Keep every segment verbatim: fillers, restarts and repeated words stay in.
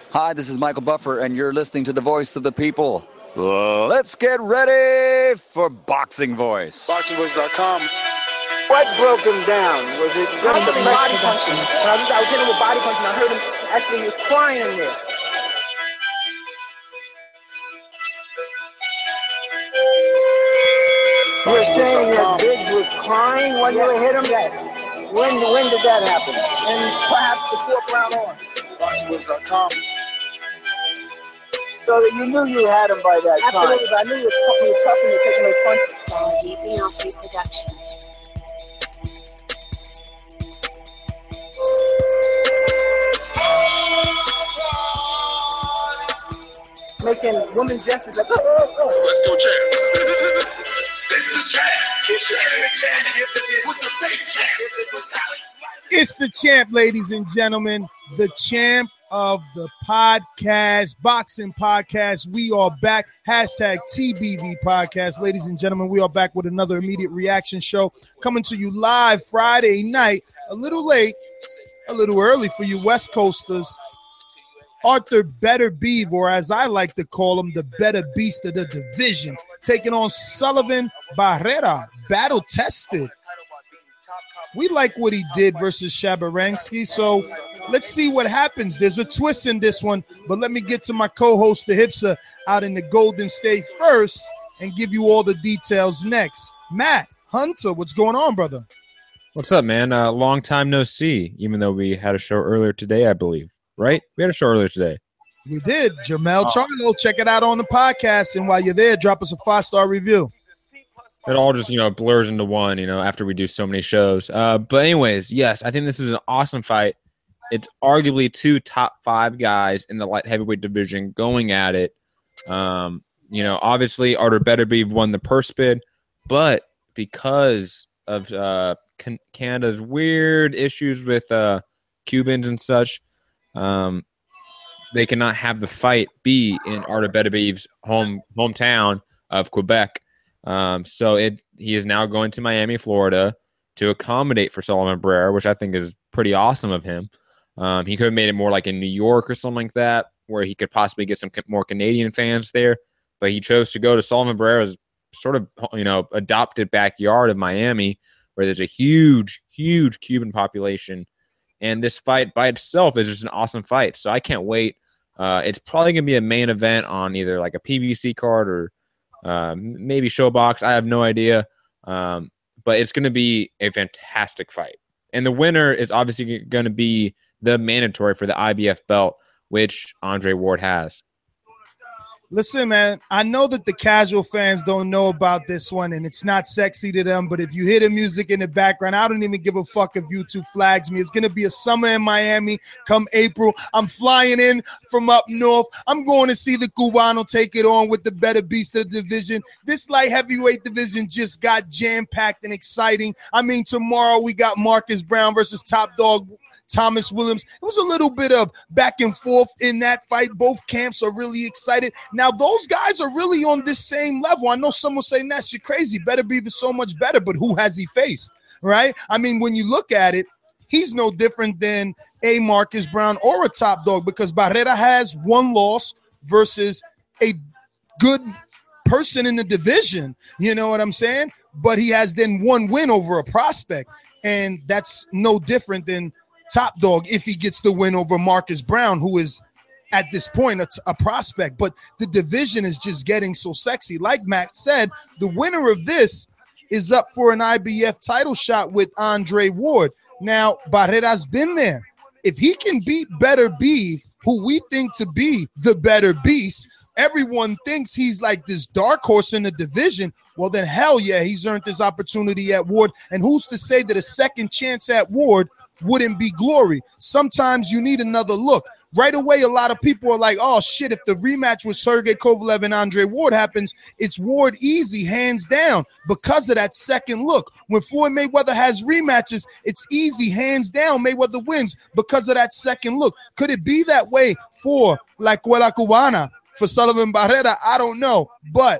Hi, this is Michael Buffer, and you're listening to the voice of the people. Uh, let's get ready for Boxing Voice. boxing voice dot com. What broke him down? Was it just the body punching? I was, I was hitting him with body punching. I heard him actually he was crying in there. You were saying that Biggs was crying when you hit him? Yes. When, when did that happen? And perhaps the fourth round on. boxing voice dot com. So that you knew you had him by that time. Absolutely, but I knew he was, he was tough and he was taking those punches. Quality Beyonce Productions. Making women gestures like, oh, oh, oh. Let's go, champ. It's the champ. It's the champ. With the fake champ. It's the champ, ladies and gentlemen. The champ of the podcast, Boxing Podcast. We are back. Hashtag T B V Podcast. Ladies and gentlemen, we are back with another immediate reaction show coming to you live Friday night. A little late, a little early for you West Coasters. Arthur Better Beeve, or as I like to call him, the better beast of the division, taking on Sullivan Barrera, battle tested. We like what he did versus Shabaranski, so let's see what happens. There's a twist in this one, but let me get to my co-host, the Hipster, out in the Golden State first and give you all the details next. Matt Hunter, what's going on, brother? What's up, man? Uh, long time no see, even though we had a show earlier today, I believe. Right? We had a show earlier today. We did. Jamel oh. Charlo, check it out on the podcast, and while you're there, drop us a five-star review. It all just, you know, blurs into one, you know, after we do so many shows. Uh, but anyways, yes, I think this is an awesome fight. It's arguably two top five guys in the light heavyweight division going at it. Um, you know, obviously, Arthur Beterbiev won the purse bid, but because of uh, can- Canada's weird issues with uh, Cubans and such, um, they cannot have the fight be in Arthur Beterbiev's home hometown of Quebec. Um, so it he is now going to Miami, Florida, to accommodate for Sullivan Barrera, which I think is pretty awesome of him. Um, he could have made it more like in New York or something like that, where he could possibly get some more Canadian fans there. But he chose to go to Sullivan Barrera's sort of, you know, adopted backyard of Miami, where there's a huge, huge Cuban population. And this fight by itself is just an awesome fight. So I can't wait. Uh, it's probably going to be a main event on either like a P B C card or uh, maybe Showbox. I have no idea. Um, but it's going to be a fantastic fight. And the winner is obviously going to be the mandatory for the I B F belt, which Andre Ward has. Listen, man, I know that the casual fans don't know about this one, and it's not sexy to them, but if you hear the music in the background, I don't even give a fuck if YouTube flags me. It's going to be a summer in Miami come April. I'm flying in from up north. I'm going to see the Cubano take it on with the better beast of the division. This light heavyweight division just got jam-packed and exciting. I mean, tomorrow we got Marcus Brown versus Top Dog Thomas Williams. It was a little bit of back and forth in that fight. Both camps are really excited. Now, those guys are really on this same level. I know some will say, Nash, you're crazy. Beterbiev is so much better, but who has he faced, right? I mean, when you look at it, he's no different than a Marcus Brown or a Top Dog, because Barrera has one loss versus a good person in the division. You know what I'm saying? But he has then one win over a prospect, and that's no different than Top Dog if he gets the win over Marcus Brown, who is at this point a, a prospect. But the division is just getting so sexy. Like Matt said, the winner of this is up for an I B F title shot with Andre Ward. Now, Barrera's been there. If he can beat Beterbiev, who we think to be the better beast, everyone thinks he's like this dark horse in the division. Well, then hell yeah, he's earned this opportunity at Ward. And who's to say that a second chance at Ward wouldn't be glory? Sometimes you need another look. Right away, a lot of people are like, oh, shit, if the rematch with Sergey Kovalev and Andre Ward happens, it's Ward easy, hands down, because of that second look. When Floyd Mayweather has rematches, it's easy, hands down, Mayweather wins because of that second look. Could it be that way for La Escuela Cubana, for Sullivan Barrera? I don't know. But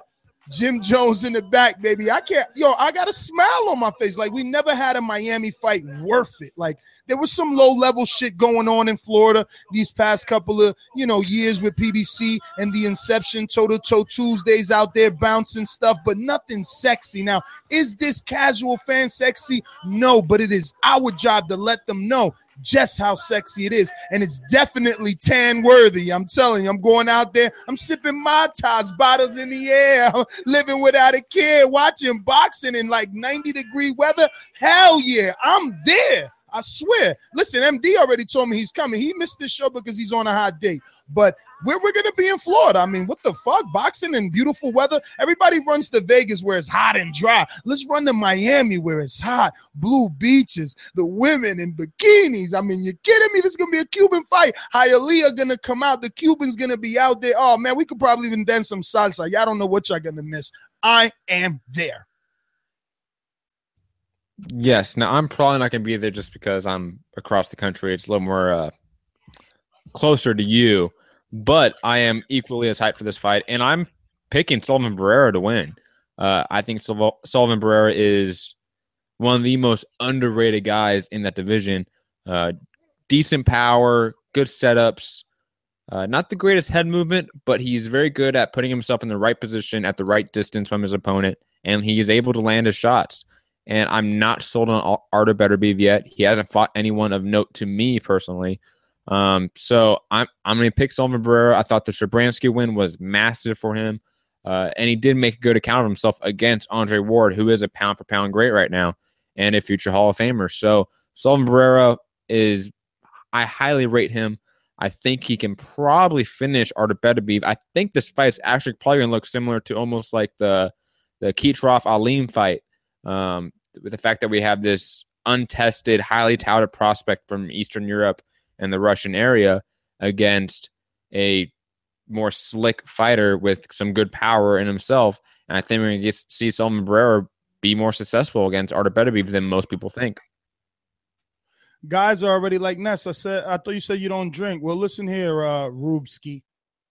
Jim Jones in the back, baby. I can't, yo, I got a smile on my face. Like, we never had a Miami fight worth it. Like, there was some low-level shit going on in Florida these past couple of, you know, years with P B C and the Inception toe-to-toe Tuesdays out there bouncing stuff, but nothing sexy. Now, is this casual fan sexy? No, but it is our job to let them know just how sexy it is, and it's definitely tan worthy. I'm telling you, I'm going out there, I'm sipping Mai Tais, bottles in the air, living without a care, watching boxing in like ninety degree weather. Hell yeah, I'm there. I swear. Listen, M D already told me he's coming. He missed this show because he's on a hot date, but we're, we're going to be in Florida. I mean, what the fuck? Boxing in beautiful weather? Everybody runs to Vegas where it's hot and dry. Let's run to Miami where it's hot. Blue beaches, the women in bikinis. I mean, you're kidding me? This is going to be a Cuban fight. Hialeah going to come out. The Cubans going to be out there. Oh, man, we could probably even dance some salsa. Y'all don't know what y'all going to miss. I am there. Yes. Now, I'm probably not going to be there just because I'm across the country. It's a little more uh, closer to you. But I am equally as hyped for this fight, and I'm picking Sullivan Barrera to win. Uh, I think Sul- Sullivan Barrera is one of the most underrated guys in that division. Uh, decent power, good setups, uh, not the greatest head movement, but he's very good at putting himself in the right position at the right distance from his opponent, and he is able to land his shots. And I'm not sold on Artur Beterbiev yet. He hasn't fought anyone of note to me personally. Um, so I'm I'm going to pick Sullivan Barrera. I thought the Shabransky win was massive for him, uh, and he did make a good account of himself against Andre Ward, who is a pound-for-pound great right now and a future Hall of Famer. So Sullivan Barrera is – I highly rate him. I think he can probably finish Artur Beterbiev. I think this fight is actually probably going to look similar to almost like the, the Kitrov-Aleem fight, um, with the fact that we have this untested, highly touted prospect from Eastern Europe and the Russian area against a more slick fighter with some good power in himself. And I think we're going to see Sullivan Barrera be more successful against Artur Beterbiev than most people think. Guys are already like, Ness, I said, I thought you said you don't drink. Well, listen here, uh, Rubsky.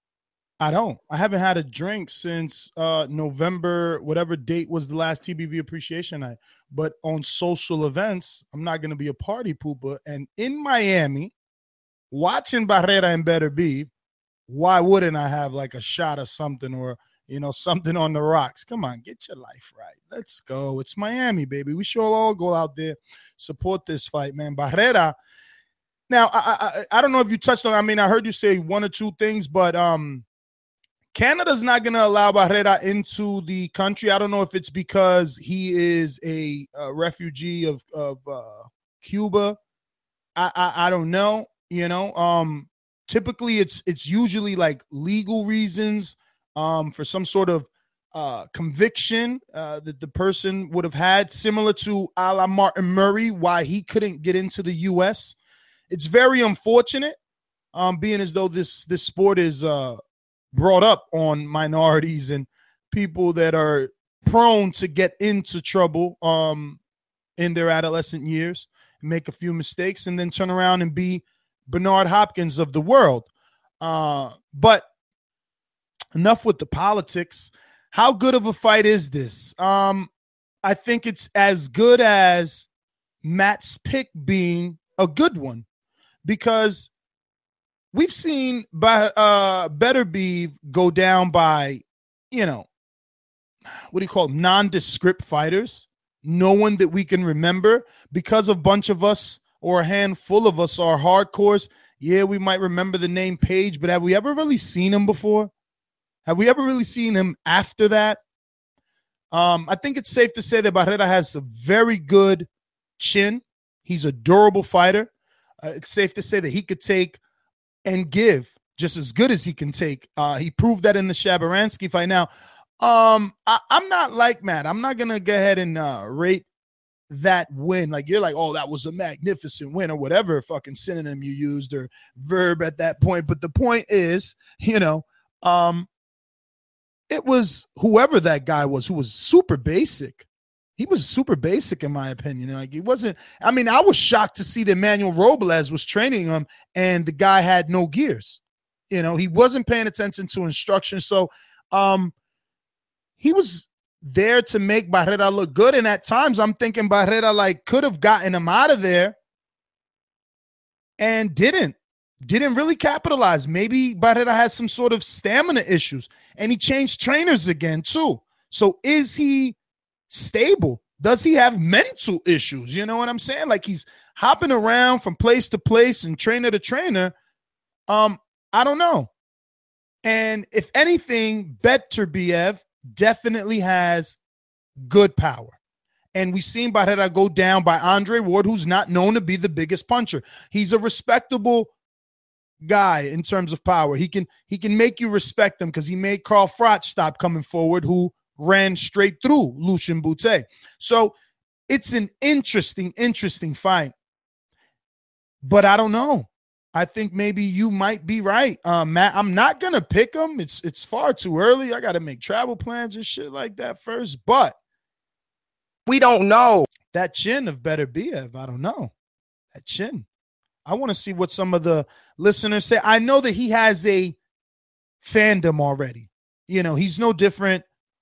I don't. I haven't had a drink since uh, November, whatever date was the last T B V appreciation night. But on social events, I'm not going to be a party pooper. And in Miami, watching Barrera and Beterbiev, why wouldn't I have like a shot of something or, you know, something on the rocks? Come on, get your life right. Let's go. It's Miami, baby. We should all go out there, support this fight, man. Barrera. Now, I, I I don't know if you touched on, I mean, I heard you say one or two things, but um, Canada's not going to allow Barrera into the country. I don't know if it's because he is a, a refugee of, of uh, Cuba. I, I I don't know. You know, um, typically it's it's usually like legal reasons, um, for some sort of uh, conviction uh, that the person would have had, similar to a la Martin Murray, why he couldn't get into the U S. It's very unfortunate, um, being as though this this sport is uh, brought up on minorities and people that are prone to get into trouble um, in their adolescent years, make a few mistakes, and then turn around and be Bernard Hopkins of the world. Uh, but enough with the politics. How good of a fight is this? Um, I think it's as good as Matt's pick being a good one, because we've seen by, uh, Beterbiev go down by, you know, what do you call them? Nondescript fighters. No one that we can remember, because a bunch of us or a handful of us are hardcores. Yeah, we might remember the name Page, but have we ever really seen him before? Have we ever really seen him after that? Um, I think it's safe to say that Barrera has a very good chin. He's a durable fighter. Uh, it's safe to say that he could take and give just as good as he can take. Uh, he proved that in the Shabransky fight. Now, um, I, I'm not like Matt. I'm not going to go ahead and uh, rate that win. Like, you're like, oh, that was a magnificent win, or whatever fucking synonym you used or verb at that point. But the point is, you know, um, it was whoever that guy was who was super basic. He was super basic, in my opinion. Like, he wasn't, I mean, I was shocked to see that Manuel Robles was training him and the guy had no gears. You know, he wasn't paying attention to instructions. So, um, he was there to make Barrera look good. And at times I'm thinking Barrera like could have gotten him out of there and didn't. Didn't really capitalize. Maybe Barrera has some sort of stamina issues. And he changed trainers again too. So is he stable? Does he have mental issues? You know what I'm saying? Like he's hopping around from place to place and trainer to trainer. Um, I don't know. And if anything, Beterbiev definitely has good power. And we've seen Barrera go down by Andre Ward, who's not known to be the biggest puncher. He's a respectable guy in terms of power. He can he can make you respect him because he made Carl Froch stop coming forward, who ran straight through Lucian Bute. So it's an interesting, interesting fight. But I don't know. I think maybe you might be right. Um, Matt, I'm not gonna pick him. It's it's far too early. I gotta make travel plans and shit like that first. But we don't know. That chin of Beterbiev, I don't know. That chin. I want to see what some of the listeners say. I know that he has a fandom already. You know, he's no different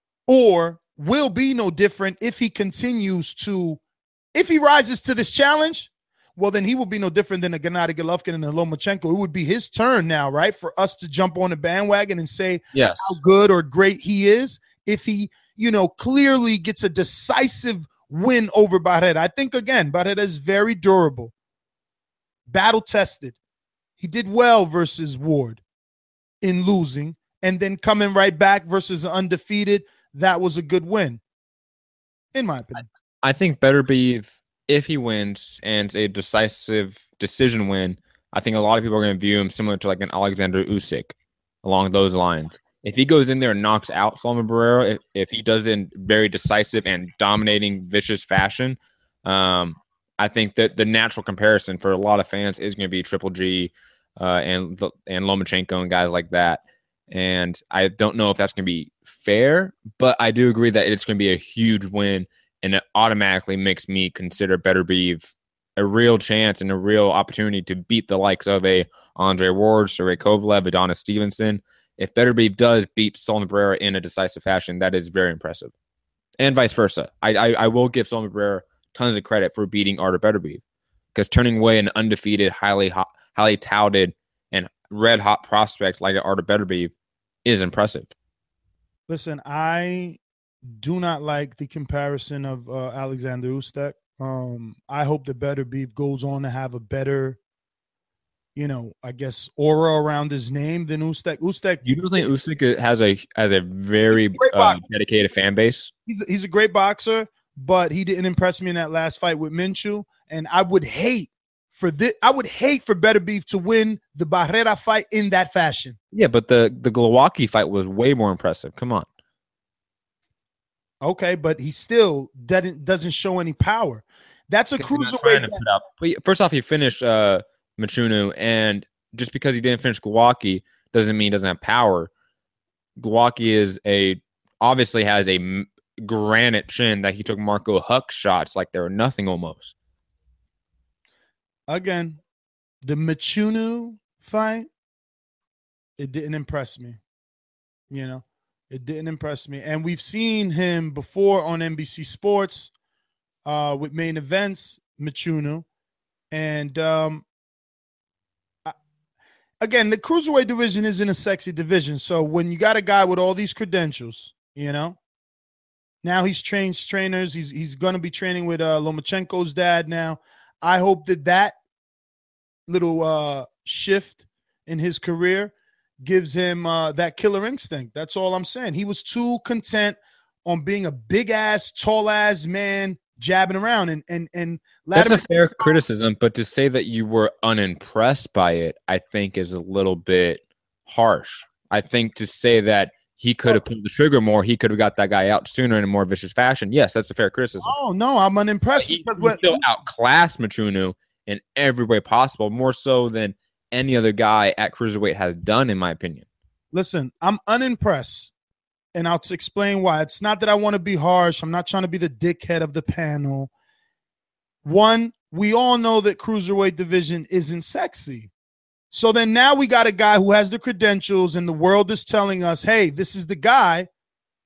or will be no different if he continues to, if he rises to this challenge, well, then he will be no different than a Gennady Golovkin and a Lomachenko. It would be his turn now, right, for us to jump on the bandwagon and say yes, how good or great he is if he, you know, clearly gets a decisive win over Barrera. I think, again, Barrera is very durable. Battle tested. He did well versus Ward in losing and then coming right back versus undefeated. That was a good win, in my opinion. I think Beterbiev, if he wins and it's a decisive decision win, I think a lot of people are going to view him similar to like an Alexander Usyk along those lines. If he goes in there and knocks out Salman Barrera, if, if he does it in very decisive and dominating, vicious fashion, um, I think that the natural comparison for a lot of fans is going to be Triple G uh, and and Lomachenko and guys like that. And I don't know if that's going to be fair, but I do agree that it's going to be a huge win, and it automatically makes me consider Beterbiev a real chance and a real opportunity to beat the likes of a Andre Ward, Sergey Kovalev, Adonis Stevenson. If Beterbiev does beat Salman Barrera in a decisive fashion, that is very impressive. And vice versa. I I, I will give Salman Barrera tons of credit for beating Artur Beterbiev, because turning away an undefeated, highly hot, highly touted, and red hot prospect like Artur Beterbiev is impressive. Listen, I do not like the comparison of uh, Alexander Usyk. Um, I hope that Beterbiev goes on to have a better, you know, I guess aura around his name than Usyk. Usyk. You don't think Usyk has a has a very uh, dedicated fan base? He's a, he's a great boxer, but he didn't impress me in that last fight with Minshew. And I would hate for this. I would hate for Beterbiev to win the Barrera fight in that fashion. Yeah, but the the Glowacki fight was way more impressive. Come on. Okay, but he still doesn't doesn't show any power. That's a cruiserweight. But first off, he finished uh, Michunu, and just because he didn't finish Glowacki doesn't mean he doesn't have power. Glowacki is a obviously has a m- granite chin that he took Marco Huck shots like they were nothing almost. Again, the Michunu fight, it didn't impress me. You know, it didn't impress me. And we've seen him before on N B C Sports uh, with main events, Michunu. And um, I, again, the cruiserweight division isn't a sexy division. So when you got a guy with all these credentials, you know, now he's trained trainers. He's he's going to be training with uh, Lomachenko's dad now. I hope that that little uh, shift in his career gives him uh, that killer instinct. That's all I'm saying. He was too content on being a big-ass, tall-ass man jabbing around. And and and That's a fair criticism, but to say that you were unimpressed by it, I think is a little bit harsh. I think to say that he could have pulled the trigger more, he could have got that guy out sooner in a more vicious fashion. Yes, that's a fair criticism. Oh, no, I'm unimpressed. He, because he what, still outclassed Michunu in every way possible, more so than any other guy at cruiserweight has done, in my opinion. Listen, I'm unimpressed, and I'll explain why. It's not that I want to be harsh. I'm not trying to be the dickhead of the panel. One, we all know that cruiserweight division isn't sexy. So then now we got a guy who has the credentials, and the world is telling us, hey, this is the guy.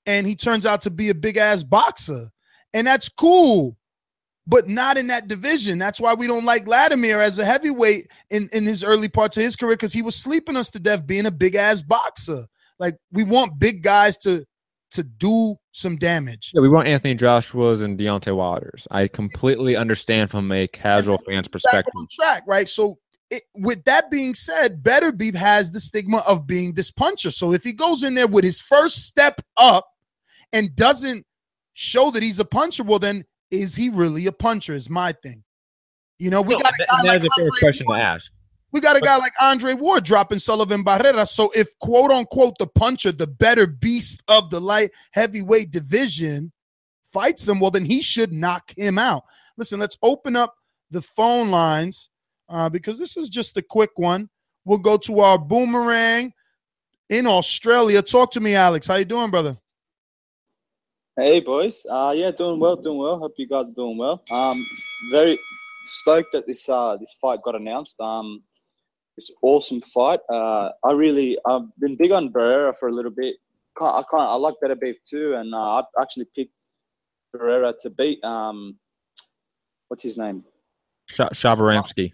and he turns out to be a big ass boxer. And that's cool, but not in that division. That's why we don't like Vladimir as a heavyweight in, in his early parts of his career, because he was sleeping us to death being a big ass boxer. Like, we want big guys to to do some damage. Yeah, we want Anthony Joshua's and Deontay Wilder's. I completely understand from a casual fan's perspective. On track, right? So it, with that being said, Beterbiev has the stigma of being this puncher. So if he goes in there with his first step up and doesn't show that he's a puncher, well, then is he really a puncher is my thing. You know, we No, got a guy that like is a fair Andre question Ward. to ask. We got a guy like Andre Ward dropping Sullivan Barrera. So if, quote unquote, the puncher, the better beast of the light heavyweight division, fights him, well, then he should knock him out. Listen, let's open up the phone lines uh, because this is just a quick one. We'll go to our Boomerang in Australia. Talk to me, Alex. How you doing, brother? Hey, boys. Uh, yeah, doing well, doing well. Hope you guys are doing well. Um, very stoked that this uh this fight got announced. Um, this awesome fight. Uh, I really I've been big on Barrera for a little bit. Can't, I can't. I like Beterbiev too, and uh, I actually picked Barrera to beat um, what's his name? Sh- Shabaramsky.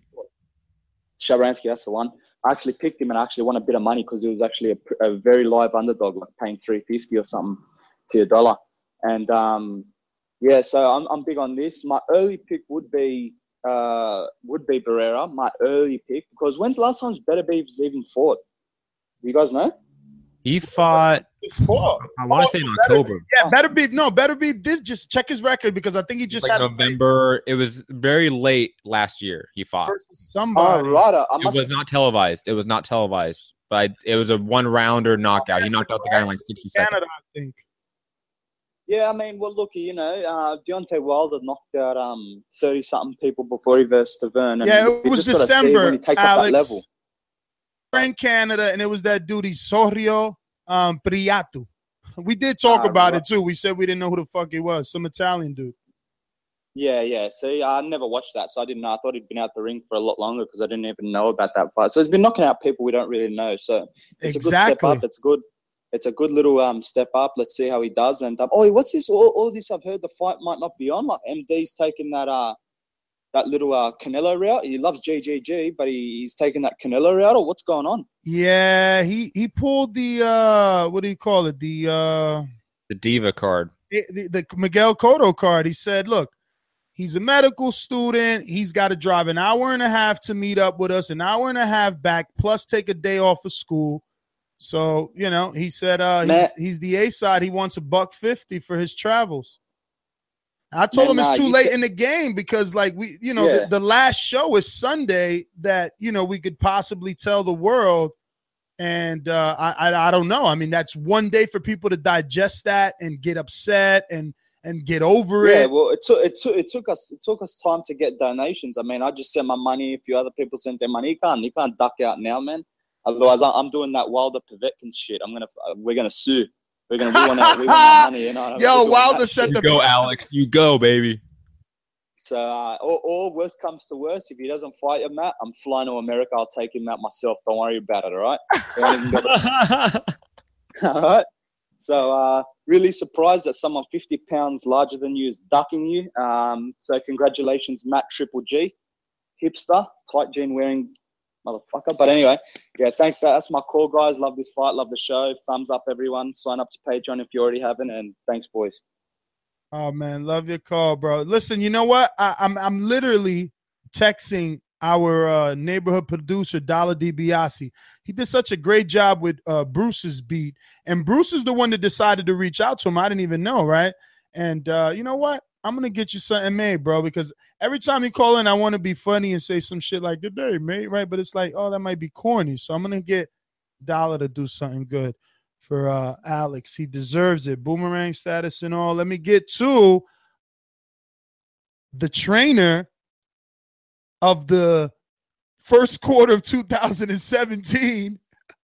Shabransky, that's the one. I actually picked him and I actually won a bit of money because it was actually a, a very live underdog, like paying three fifty or something to a dollar. And um, yeah, so I'm I'm big on this. My early pick would be uh would be Barrera. My early pick, because when's the last time Beterbiev's even fought? You guys know? He fought. Fought. I want to say in October. Yeah, Beterbiev. No, Beterbiev did just check his record because I think he just Like had November. It was very late last year. He fought. versus somebody. Oh, right. I It must was not televised. It was not televised, but it was a one rounder knockout. He knocked out the guy in like sixty seconds. Canada, I think. Yeah, I mean, well, look, you know, uh, Deontay Wilder knocked out um thirty something people before he versed Tavern. And Yeah, it you was just gotta see December, when he takes up Alex. that level. We're in Canada, and it was that dude, Isorio um, Priatu. We did talk Ah, about right. it too. We said we didn't know who the fuck he was. Some Italian dude. Yeah, yeah. See, I never watched that, so I didn't know. I thought he'd been out the ring for a lot longer because I didn't even know about that fight. So he's been knocking out people we don't really know. So it's a good step Exactly. up. It's good. It's a good little um step up. Let's see how he does. And um, oh, what's this? All, all this I've heard the fight might not be on. Like M D's taking that uh that little uh Canelo route. He loves G G G, but he, he's taking that Canelo route. Or what's going on? Yeah, he he pulled the uh, what do you call it? The uh, The Diva card. the, the, the Miguel Cotto card. He said, "Look, he's a medical student. He's got to drive an hour and a half to meet up with us, an hour and a half back, plus take a day off of school." So, you know, he said uh, he's, Man. he's the A side. He wants a buck fifty for his travels. I told Man, him it's nah, too you late said- in the game because, like, we, you know, Yeah. the, the last show is Sunday that, you know, we could possibly tell the world. And uh, I, I I don't know. I mean, that's one day for people to digest that and get upset and and get over Yeah, it. well, it took it took it took us it took us time to get donations. I mean, I just sent my money. A few other people sent their money. You can't you can't duck out now, man. Otherwise, I- I'm doing that Wilder Povetkin shit. I'm gonna we're gonna sue. We're gonna we want our, we want our money. You know. what I mean? We're Yo, doing Wilder that set shit. the You go, Alex. You go, baby. So, uh, or, or worst comes to worst, if he doesn't fight you, Matt, I'm flying to America. I'll take him out myself. Don't worry about it. All right. You won't even go to- all right. So, uh, really surprised that someone fifty pounds larger than you is ducking you. Um, so, congratulations, Matt Triple G, hipster, tight jean wearing motherfucker. But anyway, yeah, thanks. For that. That's my call, guys. Love this fight. Love the show. Thumbs up, everyone. Sign up to Patreon if you already haven't. And thanks, boys. Oh man, love your call, bro. Listen, you know what? I, I'm I'm literally texting our uh, neighborhood producer, Dollar DiBiase. He did such a great job with uh, Bruce's beat, and Bruce is the one that decided to reach out to him. I didn't even know, right? And uh, you know what? I'm gonna get you something made, bro, because every time you call in, I want to be funny and say some shit like "Good day, mate," right? But it's like, oh, that might be corny. So I'm gonna get Dollar to do something good for uh, Alex. He deserves it. Boomerang status and all. Let me get to the trainer of the first quarter of two thousand seventeen.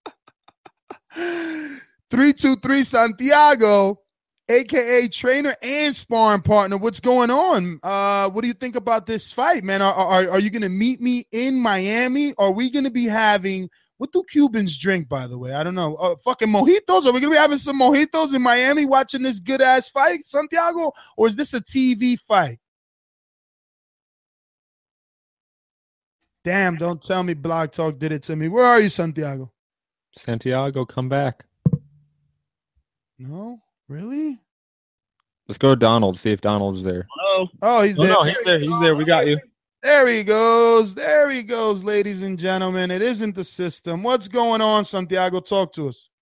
three two three Santiago, a k a trainer and sparring partner. What's going on? Uh, what do you think about this fight, man? Are, are, are you going to meet me in Miami? Are we going to be having What do Cubans drink, by the way? I don't know. Uh, fucking mojitos? Are we gonna be having some mojitos in Miami watching this good ass fight, Santiago? Or is this a T V fight? Damn! Don't tell me Blog Talk did it to me. Where are you, Santiago? Santiago, come back. No, really? Let's go to Donald. See if Donald's there. Hello. Oh, he's Oh, there. no, he's there. He's there. We got you. There he goes. There he goes, ladies and gentlemen. It isn't the system. What's going on, Santiago? Talk to us.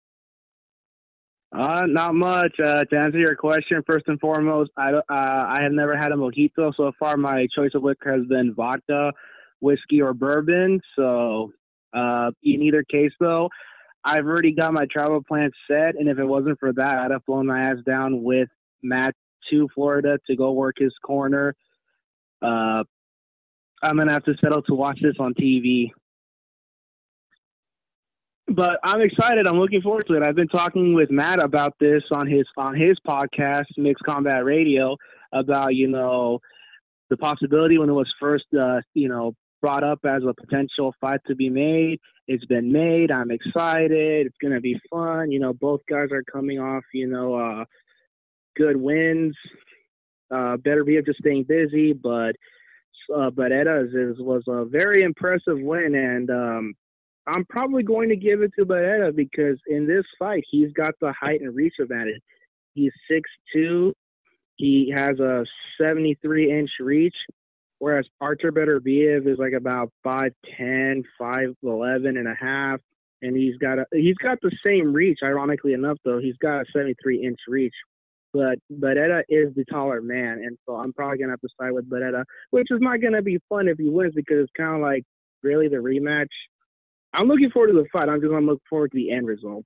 Uh, not much. Uh, to answer your question, first and foremost, I uh, I have never had a mojito so far. My choice of liquor has been vodka, whiskey, or bourbon. So, uh, in either case, though, I've already got my travel plans set, and if it wasn't for that, I'd have flown my ass down with Matt to Florida to go work his corner. Uh, I'm gonna have to settle to watch this on T V. But I'm excited. I'm looking forward to it. I've been talking with Matt about this on his on his podcast, Mixed Combat Radio, about, you know, the possibility when it was first, uh, you know, brought up as a potential fight to be made. It's been made. I'm excited. It's going to be fun. You know, both guys are coming off, you know, uh, good wins. Uh, Beterbiev just staying busy, but uh, but Eda's is, was a very impressive win, and um, I'm probably going to give it to Barrera because in this fight, he's got the height and reach advantage. He's six two. He has a seventy-three inch reach, whereas Artur Beterbiev is like about five ten, five eleven and a half. And he's got a, he's got the same reach, ironically enough, though. He's got a seventy-three inch reach. But Barrera is the taller man, and so I'm probably going to have to side with Barrera, which is not going to be fun if he wins because it's kind of like really the rematch. I'm looking forward to the fight. I'm just going to look forward to the end results.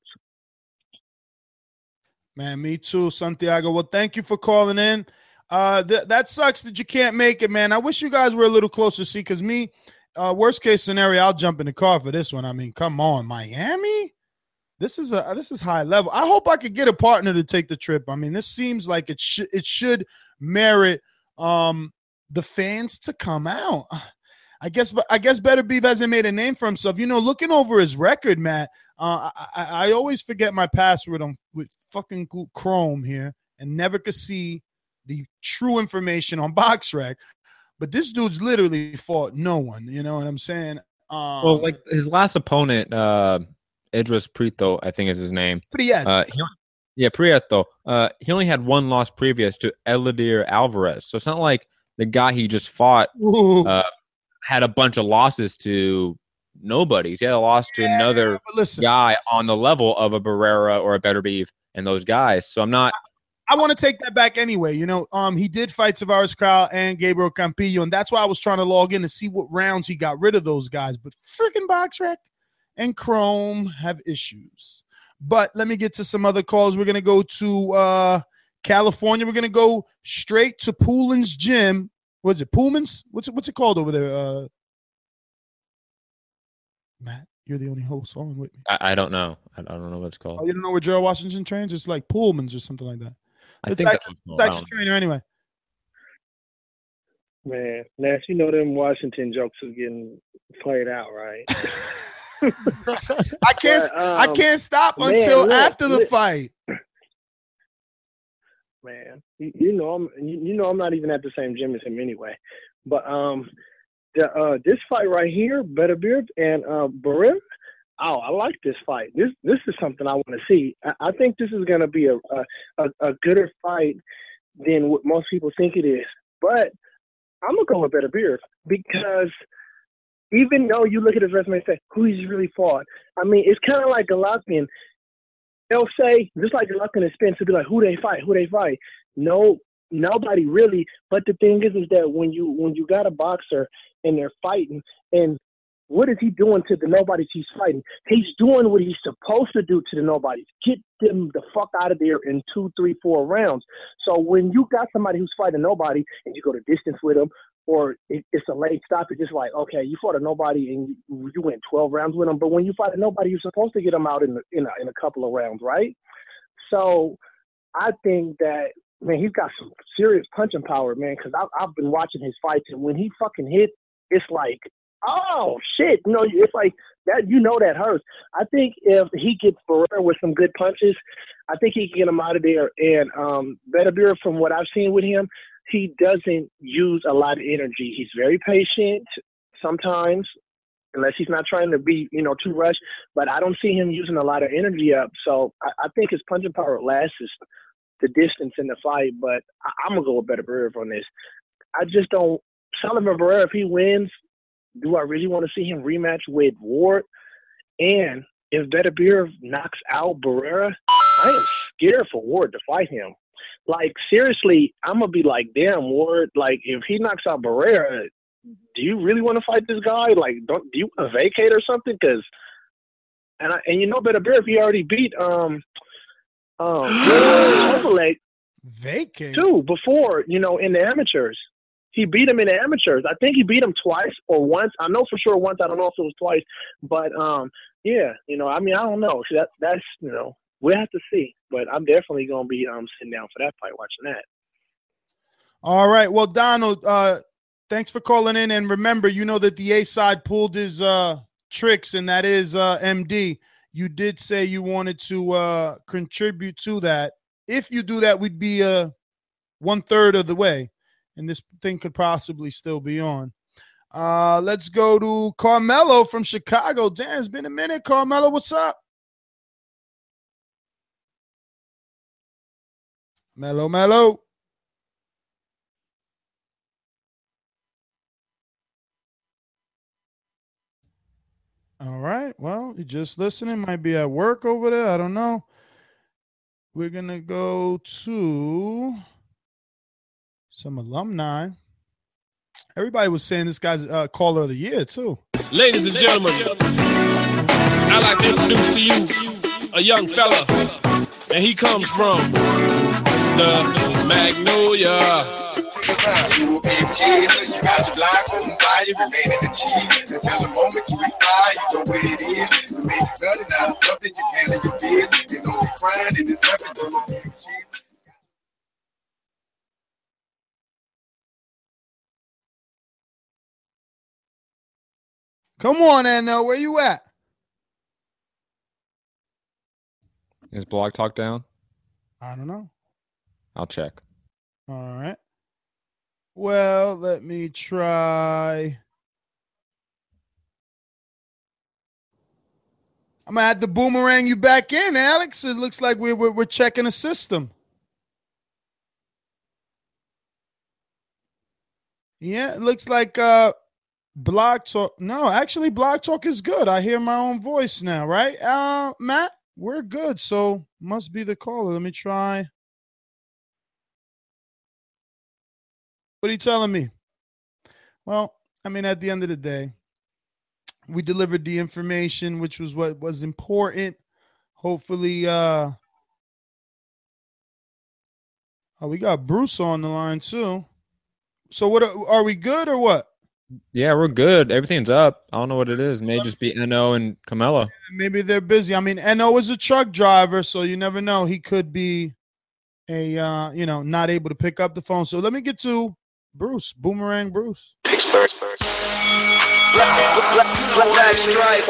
Man, me too, Santiago. Well, thank you for calling in. Uh, th- that sucks that you can't make it, man. I wish you guys were a little closer. See, because me, uh, worst case scenario, I'll jump in the car for this one. I mean, come on, Miami. This is a this is high level. I hope I could get a partner to take the trip. I mean, this seems like it should it should merit um the fans to come out. I guess, but I guess Beterbiev hasn't made a name for himself. You know, looking over his record, Matt, uh, I, I always forget my password on with fucking Chrome here and never could see the true information on BoxRec. But this dude's literally fought no one. You know what I'm saying? Um, well, like his last opponent, uh, Idris Prieto, I think is his name. Prieto. Uh, he, yeah, Prieto. Uh, he only had one loss previous to Elidir Alvarez. So it's not like the guy he just fought uh, had a bunch of losses to nobodies. He had a loss to yeah, another listen, guy on the level of a Barrera or a Beterbiev and those guys. So I'm not. I want to take that back anyway. You know, um, he did fight Tavares Crowell and Gabriel Campillo, and that's why I was trying to log in to see what rounds he got rid of those guys. But freaking BoxRec and Chrome have issues. But let me get to some other calls. We're going to go to uh, California. We're going to go straight to Poolin's Gym. What's it, Pullman's? What's it, what's it called over there? Uh, Matt, you're the only host on with me. I, I don't know. I, I don't know what it's called. Oh, you don't know where Gerald Washington trains? It's like Pullman's or something like that. I it's think actually, that's it's actually trainer anyway. Man, Nash, you know them Washington jokes are getting played out, right? I can't. But, um, I can't stop man, until look, after the look, fight. Man, you, you know I'm. You, you know I'm not even at the same gym as him anyway. But um, the uh, this fight right here, Beterbiev and uh, Barrera. Oh, I like this fight. This this is something I want to see. I, I think this is going to be a, a a a gooder fight than what most people think it is. But I'm gonna go with Beterbiev because even though you look at his resume and say who he's really fought, I mean it's kind of like Golovkin. They'll say just like Golovkin and Spence to be like who they fight, who they fight. No, nobody really. But the thing is, is that when you when you got a boxer and they're fighting and what is he doing to the nobodies he's fighting? He's doing what he's supposed to do to the nobodies. Get them the fuck out of there in two, three, four rounds. So when you got somebody who's fighting nobody and you go to distance with them, or it, it's a late stop, it's just like, okay, you fought a nobody and you, you went twelve rounds with them. But when you fight a nobody, you're supposed to get them out in, the, in, a, in a couple of rounds, right? So I think that, man, he's got some serious punching power, man, because I've been watching his fights, and when he fucking hit, it's like, oh shit! You know, it's like that you know that hurts. I think if he gets Barrera with some good punches, I think he can get him out of there. And um, Beterbiev, from what I've seen with him, he doesn't use a lot of energy. He's very patient sometimes, unless he's not trying to be, you know, too rushed. But I don't see him using a lot of energy up. So I, I think his punching power lasts the distance in the fight. But I, I'm going to go with Beterbiev on this. I just don't – Sullivan Barrera, if he wins, do I really want to see him rematch with Ward? And if Beterbiev knocks out Barrera, I am scared for Ward to fight him. Like, seriously, I'm going to be like, damn, Ward, like, if he knocks out Barrera, do you really want to fight this guy? Like, don't do you want to vacate or something? Because, and I, and you know, Beterbiev, he already beat um um Kovalev vacate too before, you know, in the amateurs. He beat him in the amateurs. I think he beat him twice or once. I know for sure once. I don't know if it was twice, but um, yeah, you know, I mean, I don't know. That that's you know, we'll have to see. But I'm definitely gonna be um sitting down for that fight, watching that. All right. Well, Donald, uh, thanks for calling in. And remember, you know that the A side pulled his uh tricks, and that is uh M D. You did say you wanted to uh contribute to that. If you do that, we'd be uh one third of the way, and this thing could possibly still be on. Uh, let's go to Carmelo from Chicago. Damn, it's been a minute. Carmelo, what's up? Mello, Mello. All right. Well, you're just listening. Might be at work over there. I don't know. We're going to go to some alumni. Everybody was saying this guy's uh, caller of the year, too. Ladies and gentlemen, I'd like to introduce to you a young fella, and he comes from the Magnolia. You big cheese, you got your block on fire, remain in the cheese. Until the moment you expire, you know what it is. You make nothing out of something, you handle your business. You don't be crying, and it's something you big cheese. Come on, N L, where you at? Is Blog Talk down? I don't know. I'll check. All right. Well, let me try. I'm going to have to boomerang you back in, Alex. It looks like we're, we're, we're checking a system. Yeah, it looks like uh, Blog Talk. No, actually, Blog Talk is good. I hear my own voice now, right? Uh, Matt, we're good. So must be the caller. Let me try. What are you telling me? Well, I mean, at the end of the day, we delivered the information, which was what was important. Hopefully, uh, oh, we got Bruce on the line too. So, what are, are we good or what? Yeah, we're good. Everything's up. I don't know what it is. It may just be N O and Camelo. Maybe they're busy. I mean, N O is a truck driver, so you never know. He could be a, uh, you know, not able to pick up the phone. So let me get to Bruce, Boomerang Bruce. Expert. Black, black, black stripe.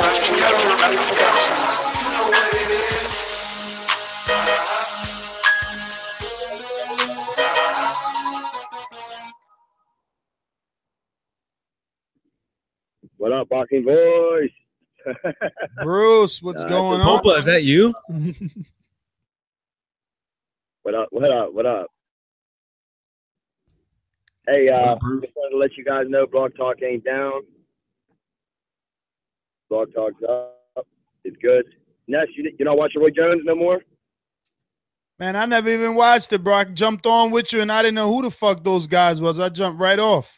What up, Boxing Boys? Bruce, what's uh, going on? Popa, is that you? What up? What up? What up? Hey, uh, just wanted to let you guys know Blog Talk ain't down. Blog Talk's up. It's good. Ness, you, you not watching Roy Jones no more? Man, I never even watched it, bro. I jumped on with you, and I didn't know who the fuck those guys was. I jumped right off.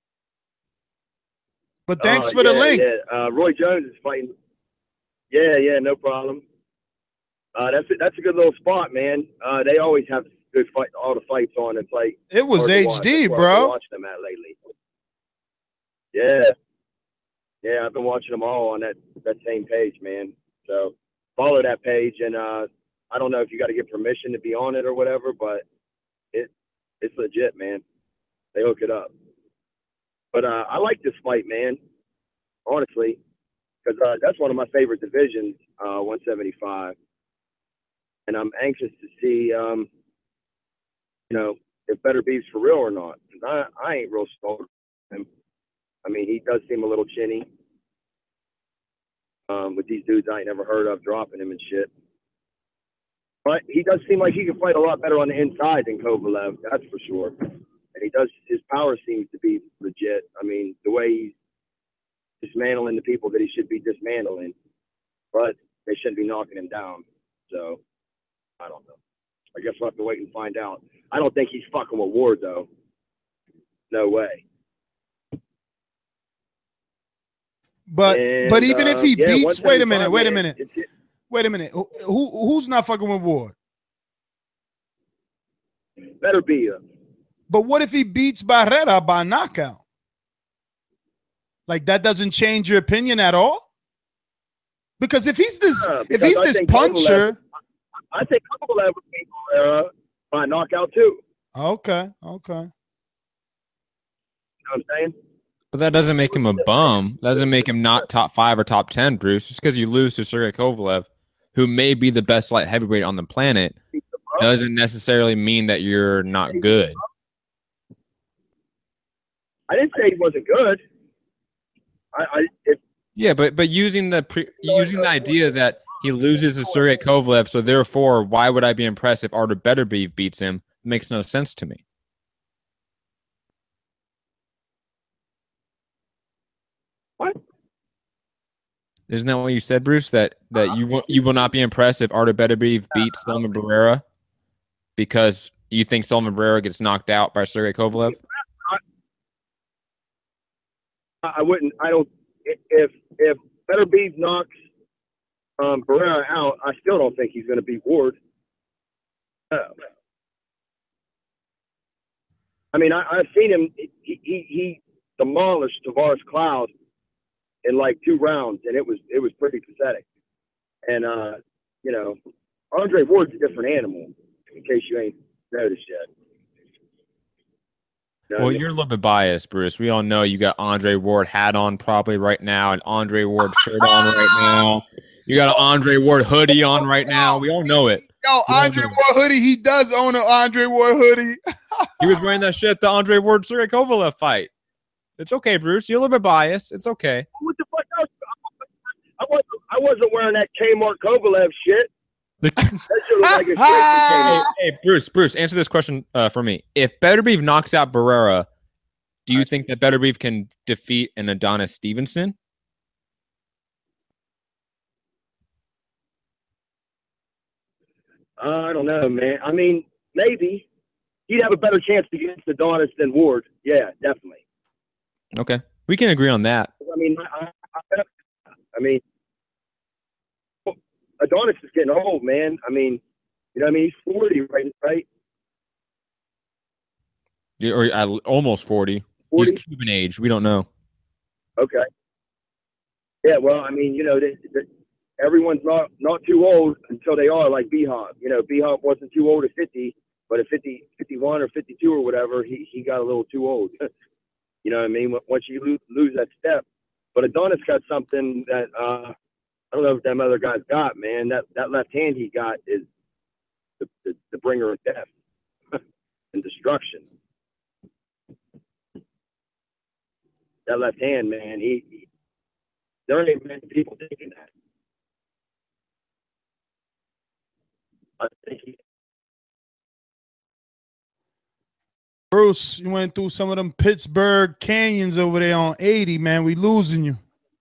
But thanks uh, for yeah, the link. Yeah. Uh, Roy Jones is fighting. Yeah, yeah, no problem. Uh, that's a, that's a good little spot, man. Uh, they always have good fight, all the fights on. It's like it was H D, bro. Watch them at lately. Yeah, yeah, I've been watching them all on that that same page, man. So follow that page, and uh, I don't know if you got to get permission to be on it or whatever, but it it's legit, man. They hook it up. But uh, I like this fight, man. Honestly, because uh, that's one of my favorite divisions, uh, one seventy-five. And I'm anxious to see, um, you know, if Better Beef's for real or not. Because I, I ain't real sold on him. I mean, he does seem a little chinny um, with these dudes I ain't never heard of dropping him and shit. But he does seem like he can fight a lot better on the inside than Kovalev, that's for sure. And he does, his power seems to be legit. I mean, the way he's dismantling the people that he should be dismantling, but they shouldn't be knocking him down. So, I don't know. I guess we'll have to wait and find out. I don't think he's fucking with Ward, though. No way. But And, but even if uh, he yeah, beats, wait a minute, one seventy-five, wait a man, minute, it's- it- wait a minute. Who, who who's not fucking with Ward? Better be a. But what if he beats Barrera by knockout? Like that doesn't change your opinion at all? Because if he's this, Uh, if because he's I this think puncher, Kovalev- I think Kovalev would beat Barrera by knockout, too. You okay, okay. know what I'm saying? But that doesn't make him a bum. That doesn't make him not top five or top ten, Bruce. Just because you lose to Sergey Kovalev, who may be the best light heavyweight on the planet, doesn't necessarily mean that you're not good. I didn't say he wasn't good. I, I if, Yeah, but but using the pre, using the idea that he loses to Sergey Kovalev, so therefore, why would I be impressed if Artur Beterbiev beats him? Makes no sense to me. What? Isn't that what you said, Bruce? That that you will you will not be impressed if Artur Beterbiev beats Solomon Barrera because you think Solomon Barrera gets knocked out by Sergey Kovalev? I, I wouldn't. I don't. If if Better Beef knocks um, Barrera out, I still don't think he's going to beat Ward. No. I mean, I, I've seen him. He he, he demolished Tavares Cloud in like two rounds, and it was it was pretty pathetic. And uh, you know, Andre Ward's a different animal. In case you ain't noticed yet. You know Well, what I mean? you're a little bit biased, Bruce. We all know you got Andre Ward hat on probably right now, and Andre Ward shirt on right now. You got an Andre Ward hoodie on right now. We all know it. Yo, Andre Ward hoodie. He does own an Andre Ward hoodie. He was wearing that shit at the Andre Ward Sergey Kovalev fight. It's okay, Bruce. You're a little bit biased. It's okay. What the fuck else? I wasn't, I wasn't wearing that Kmart Kovalev shit. The- That shit was like a shit hey, container. hey, Bruce, Bruce, answer this question uh, for me. If Beterbiev knocks out Barrera, do you think that Beterbiev can defeat an Adonis Stevenson? Uh, I don't know, man. I mean, maybe. He'd have a better chance against Adonis than Ward. Yeah, definitely. Okay. We can agree on that. I mean, I, I, I mean, Adonis is getting old, man. I mean, you know what I mean? He's forty, right? Right? Yeah, Or uh, almost forty. forty? He's Cuban age. We don't know. Okay. Yeah, well, I mean, you know, they, they, everyone's not, not too old until they are, like B-Hop. You know, B-Hop wasn't too old at fifty, but at fifty, fifty-one or fifty-two or whatever, he, he got a little too old. You know what I mean? Once you lose, lose that step. But Adonis got something that uh, I don't know if them other guys got, man. That that left hand he got is the, the, the bringer of death and destruction. That left hand, man, he, he there ain't many people taking that. I think he Bruce, you went through some of them Pittsburgh canyons over there on eighty, man. We losing you.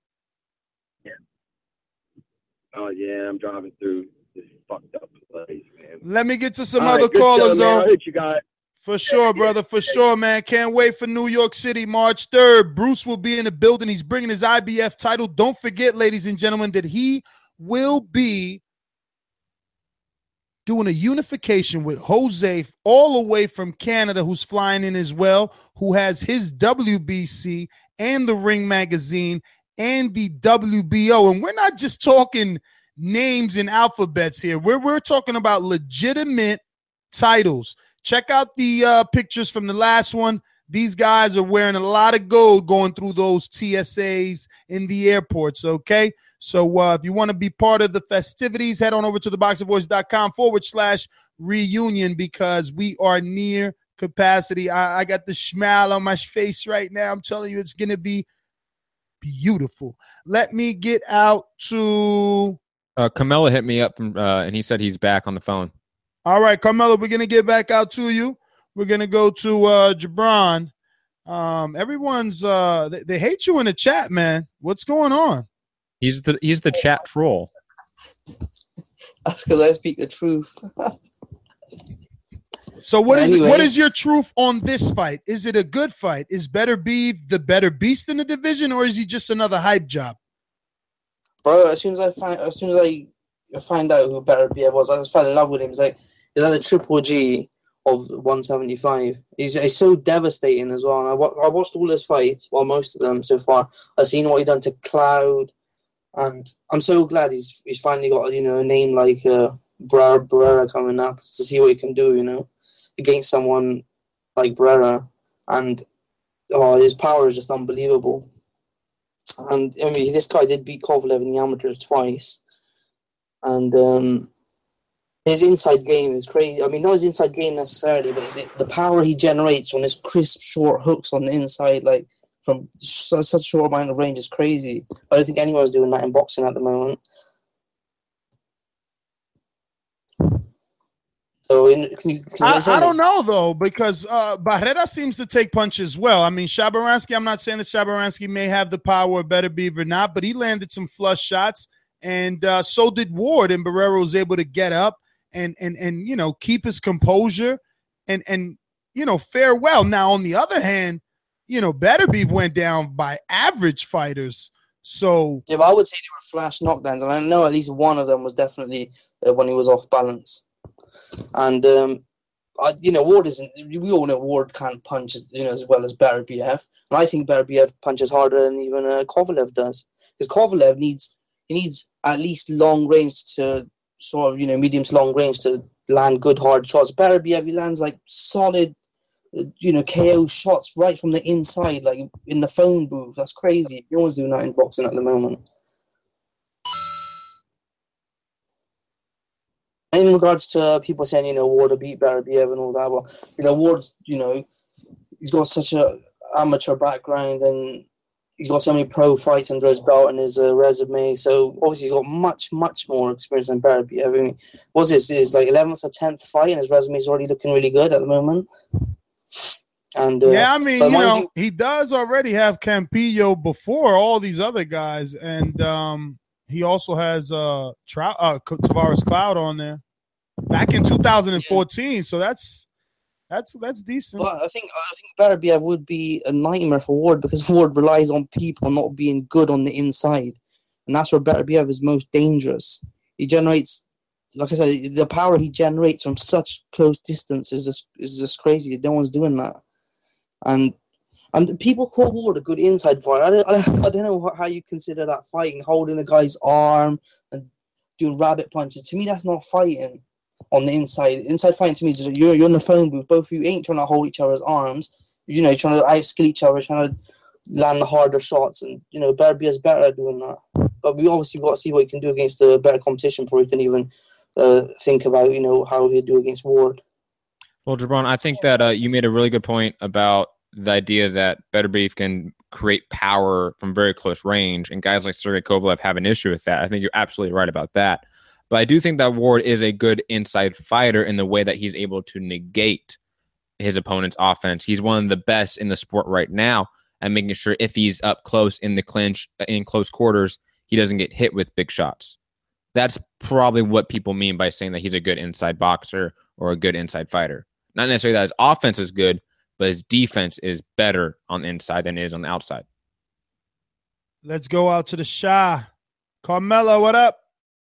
Oh yeah, I'm driving through this fucked up place, man. Let me get to some All right, other good callers, show, man. though. I'll hit you guys. For sure, brother. For sure, man. Can't wait for New York City, March third. Bruce will be in the building. He's bringing his I B F title. Don't forget, ladies and gentlemen, that he will be doing a unification with Jose all the way from Canada, who's flying in as well, who has his W B C and the Ring Magazine and the W B O. And we're not just talking names and alphabets here. We're, we're talking about legitimate titles. Check out the uh, pictures from the last one. these guys are wearing a lot of gold going through those T S As in the airports, okay? So uh, if you want to be part of the festivities, head on over to theboxingvoice.com forward slash reunion because we are near capacity. I, I got the smile on my face right now. I'm telling you, it's going to be beautiful. Let me get out to... Uh, Camilla hit me up from, uh, and he said he's back on the phone. All right, Carmelo, we're going to get back out to you. We're going to go to uh, Gibran. Um, everyone's, uh, they, they hate you in the chat, man. What's going on? He's the he's the chat troll. That's because I speak the truth. So what is Anyway. what is your truth on this fight? Is it a good fight? Is Better Beef the better beast in the division, or is he just another hype job? Bro, as soon as I find, as soon as I find out who Better Beef was, I just fell in love with him. He's like, he's like the triple G of one seventy-five. He's, he's so devastating as well. And I, wa- I watched all his fights, well, most of them so far. I've seen what he done to Cloud, and I'm so glad he's he's finally got, you know, a name like uh, Barrera, Barrera coming up to see what he can do, you know, against someone like Barrera. And oh, his power is just unbelievable. And I mean, this guy did beat Kovalev in the amateurs twice, and um, his inside game is crazy. I mean, not his inside game necessarily, but it's the power he generates on his crisp, short hooks on the inside, like from such, such a short amount of range, is crazy. I don't think anyone's doing that in boxing at the moment. So, in, can you, can you I, guys I hear me? don't know, though, because uh, Barrera seems to take punches well. I mean, Shabaransky, I'm not saying that Shabaransky may have the power of Better Beef or not, but he landed some flush shots, and uh, so did Ward, and Barrera was able to get up and, and, and you know, keep his composure and, and, you know, fare well. Now, on the other hand, you know, Better Beef went down by average fighters. So, Yeah, but I would say they were flash knockdowns, and I know at least one of them was definitely uh, when he was off balance. And um, I, you know, Ward isn't. We all know Ward can't punch, you know, as well as Beterbiev. And I think Beterbiev punches harder than even uh, Kovalev does, because Kovalev needs he needs at least long range to sort of, you know, medium to long range to land good hard shots. Beterbiev, he lands like solid, uh, you know, K O shots right from the inside, like in the phone booth. That's crazy. No one's doing that in boxing at the moment. In regards to uh, people saying, you know, Ward will beat Beterbiev and all that, well, you know, Ward's, you know, he's got such a amateur background and he's got so many pro fights under his belt and his uh, resume. So obviously he's got much, much more experience than Beterbiev. I mean, what's this? His like eleventh or tenth fight, and his resume is already looking really good at the moment. And uh, yeah, I mean, but you mind know, you- he does already have Campillo before all these other guys, and um, he also has uh, Trou- uh Tavares Cloud on there back in two thousand fourteen. So that's that's that's decent. But I think I think Beterbiev would be a nightmare for Ward, because Ward relies on people not being good on the inside, and that's where Beterbiev is most dangerous. He generates, like I said, the power he generates from such close distance is just is just crazy. No one's doing that, and and people call Ward a good inside fighter. I don't, I, I don't know how you consider that fighting, holding the guy's arm and doing rabbit punches. To me, that's not fighting. On the inside, inside fighting to me is just, you're you're in the phone booth. Both of you ain't trying to hold each other's arms. You know, you're trying to outskill each other, trying to land the harder shots, and you know, Beterbiev's better at doing that. But we obviously got to see what he can do against the better competition before we can even uh, think about, you know, how he'd do against Ward. Well, Jabron, I think that uh, you made a really good point about the idea that Better Beef can create power from very close range, and guys like Sergey Kovalev have an issue with that. I think you're absolutely right about that. But I do think that Ward is a good inside fighter in the way that he's able to negate his opponent's offense. He's one of the best in the sport right now at making sure if he's up close in the clinch, in close quarters, he doesn't get hit with big shots. That's probably what people mean by saying that he's a good inside boxer or a good inside fighter. Not necessarily that his offense is good, but his defense is better on the inside than it is on the outside. Let's go out to the Shah. Carmelo, what up?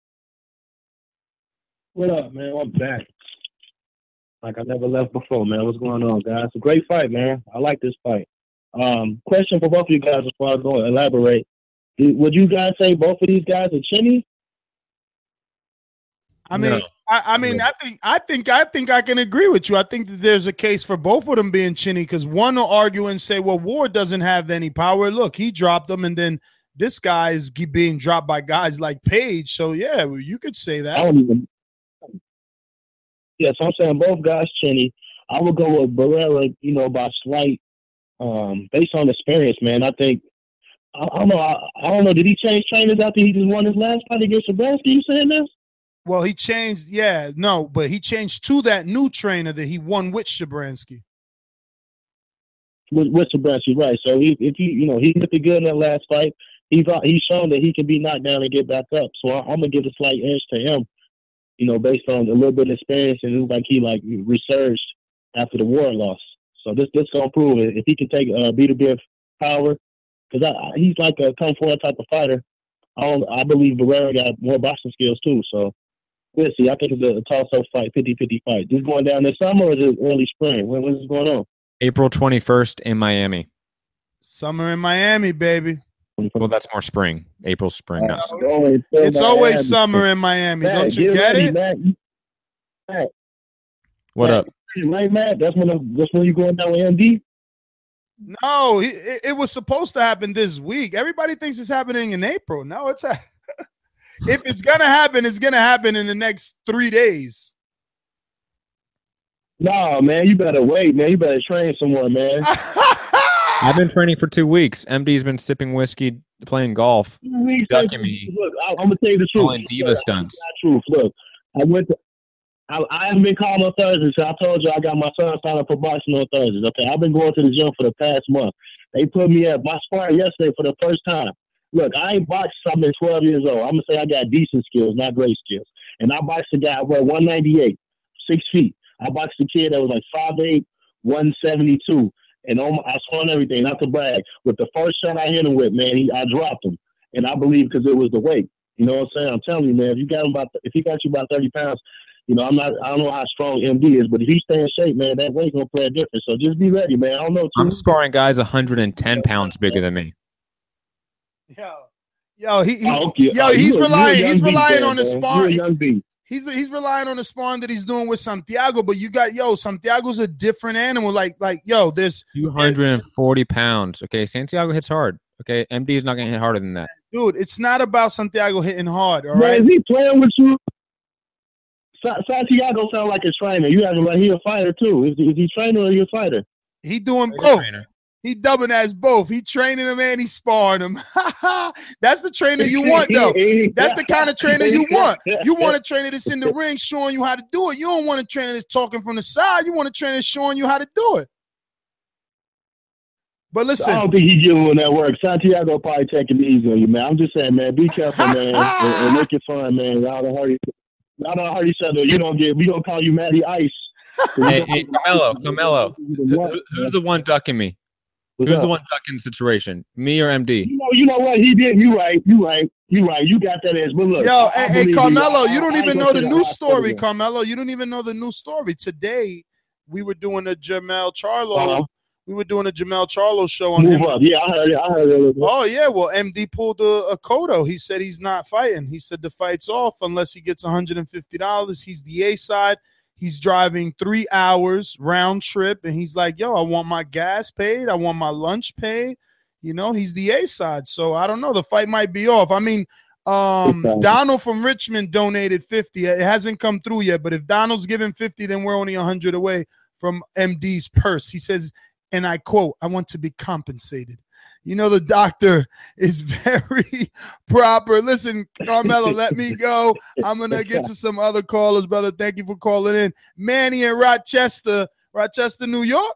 What up, man? I'm back. Like I never left before, man. What's going on, guys? It's a great fight, man. I like this fight. Um, question for both of you guys before I go elaborate. Would you guys say both of these guys are chinny? I mean, No. I, I mean, I think, I think, I think I can agree with you. I think that there's a case for both of them being chinny because one will argue and say, "Well, Ward doesn't have any power. Look, he dropped them, and then this guy is being dropped by guys like Page." So yeah, well, you could say that. I don't even. Yeah, so I'm saying both guys chinny. I would go with Barrera, you know, by slight, um, based on experience, man. I think. I, I don't know. I, I don't know. Did he change trainers after he just won his last fight against Sabransky? You saying this? Well, he changed. Yeah, no, but he changed to that new trainer that he won with Shabransky. With, with Sabransky, right? So he, if he, you know, he looked good in that last fight. He's he's shown that he can be knocked down and get back up. So I, I'm gonna give a slight edge to him. You know, based on a little bit of experience, and it was like he like resurged after the Ward loss. So this this gonna prove it. If he can take uh, Beterbiev power, because he's like a come forward type of fighter. I don't, I believe Barrera got more boxing skills too. So we'll see. I think it's a, a toss-up fight, fifty-fifty fight. This going down this summer or is it early spring? When when's this going on? April twenty-first in Miami. Summer in Miami, baby. Well, that's more spring. April, spring. Uh, not it's it's always summer in Miami. Matt, Don't you get, ready, it? Matt. Matt, What Matt, up? Right, Matt? That's when, that's when you going down with M D? No, it, it was supposed to happen this week. Everybody thinks it's happening in April. No, it's a, if it's gonna happen, it's gonna happen in the next three days. No, man, you better wait, man. You better train somewhere, man. I've been training for two weeks. M D's been sipping whiskey, playing golf, ducking me, Look, I, I'm gonna tell you the truth. calling diva stunts. Truth. Look, I went to. I, I haven't been calling on Thursdays. So I told you I got my son signed up for boxing on Thursdays. Okay, I've been going to the gym for the past month. They put me at my sparring yesterday for the first time. Look, I ain't boxed since I've been twelve years old. I'm gonna say I got decent skills, not great skills. And I boxed a guy well one ninety-eight, six feet. I boxed a kid that was like five eight, one seventy-two, and on my, I swung everything. Not to brag, with the first shot I hit him with, man, he, I dropped him, and I believe because it was the weight. You know what I'm saying? I'm telling you, man. If you got him about, if he got you about thirty pounds. You know, I'm not. I don't know how strong M D is, but if he stay in shape, man, that weight gonna play a difference. So just be ready, man. I don't know. Too. I'm sparring guys one hundred ten pounds bigger than me. Yo, yo, he, he Oh, okay. yo, Oh, he's you a- relying. you a He's young relying beast on the there, man. sparring. You a young beast. He's he's relying on the sparring that he's doing with Santiago. But you got yo, Santiago's a different animal. Like like yo, there's two hundred forty pounds. Okay, Santiago hits hard. Okay, M D is not gonna hit harder than that. dude. It's not about Santiago hitting hard. All Man, right. is he playing with you? Sa- Santiago sound like a trainer. You acting like he a fighter too. Is, is he trainer or he a fighter? He doing both. He dubbing as both. He training him and he sparring him. That's the trainer you want, though. That's the kind of trainer you want. You want a trainer that's in the ring showing you how to do it. You don't want a trainer that's talking from the side. You want a trainer that's showing you how to do it. But listen, I don't think he giving him that work. Santiago probably taking it easy on you, man. I'm just saying, man, be careful, man, and, and make it fun, man. Y'all don't hurt, y'all don't hurt each other. You don't get. We gonna call you Matty Ice. Hey, hey, Carmelo, Carmelo, who, who's the one ducking me? What's Who's up? the one ducking the situation? Me or M D? You know, you know what he did. You right. You right. You right. You got that ass. But look, yo, I- I hey, hey, believe you. Carmelo, I- you don't I even ain't know gonna the say new I- story, I- Carmelo. You don't even know the new story. Today, we were doing a Jamel Charlo. Uh-huh. We were doing a Jamel Charlo show on Move him. up. Yeah, I heard it. I heard it. Oh yeah, well M D pulled a, a Kodo. He said he's not fighting. He said the fight's off unless he gets one hundred fifty dollars. He's the A side. He's driving three hours round trip, and he's like, "Yo, I want my gas paid. I want my lunch paid." You know, he's the A side. So I don't know. The fight might be off. I mean, um, Okay. Donald from Richmond donated fifty. It hasn't come through yet, but if Donald's giving fifty, then we're only one hundred away from M D's purse. He says, and I quote, "I want to be compensated." You know, the doctor is very proper. Listen, Carmelo, let me go. I'm going to get to some other callers, brother. Thank you for calling in. Manny in Rochester, Rochester, New York.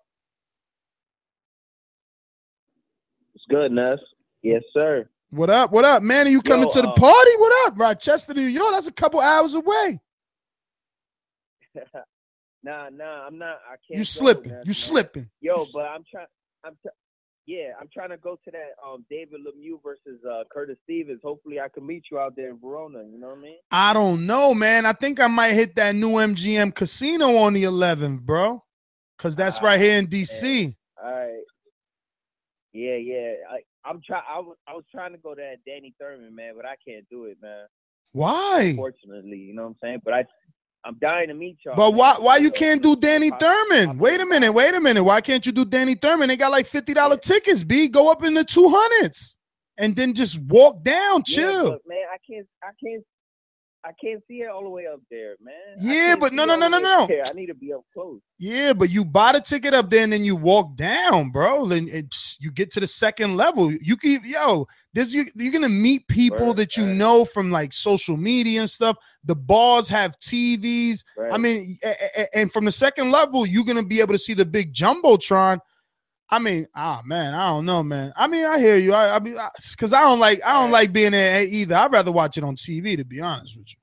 It's good, Ness. Yes, sir. What up? What up? Manny, you coming Yo, to the uh, party? What up? Rochester, New York. That's a couple hours away. nah, nah, I'm not. I can't. You go, slipping. Ness, You man. slipping. Yo, but I'm trying. I'm. Tr- yeah, I'm trying to go to that um David Lemieux versus uh, Curtis Stevens. Hopefully, I can meet you out there in Verona. You know what I mean? I don't know, man. I think I might hit that new M G M casino on the eleventh, bro. Because that's right here in D C. All right. Yeah, yeah. I, I'm trying. I was. I was trying to go to that Danny Thurman, man, but I can't do it, man. Why? Unfortunately, you know what I'm saying. But I, I'm dying to meet y'all. But why man. why you So, can't do Danny Thurman? Wait a minute, wait a minute. Why can't you do Danny Thurman? They got like fifty dollar tickets, B. Go up in the two hundreds and then just walk down, Yeah, chill. but, man, I can't, I can't, I can't see it all the way up there, man. I Yeah, can't but see no, no, all no, the no, way no. up there. I need to be up close. Yeah, but you buy the ticket up there and then you walk down, bro. And it's you get to the second level. You can, yo, this you you're gonna meet people Right, that you right. know from like social media and stuff. The bars have T Vs. I Right. mean, a- a- and from the second level, you're gonna be able to see the big jumbotron. I mean, ah, man, I don't know, man. I mean, I hear you. I, I mean, because I don't like, I don't like being there either. I'd rather watch it on T V, to be honest with you.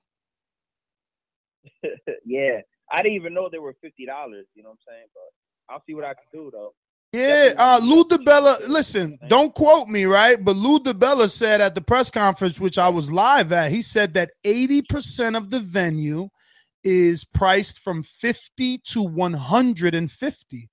Yeah, I didn't even know they were fifty dollars. You know what I'm saying? But I'll see what I can do though. Yeah, uh, Lou DiBella, listen, don't quote me, right? But Lou DiBella said at the press conference, which I was live at, he said that eighty percent of the venue is priced from fifty to one hundred fifty.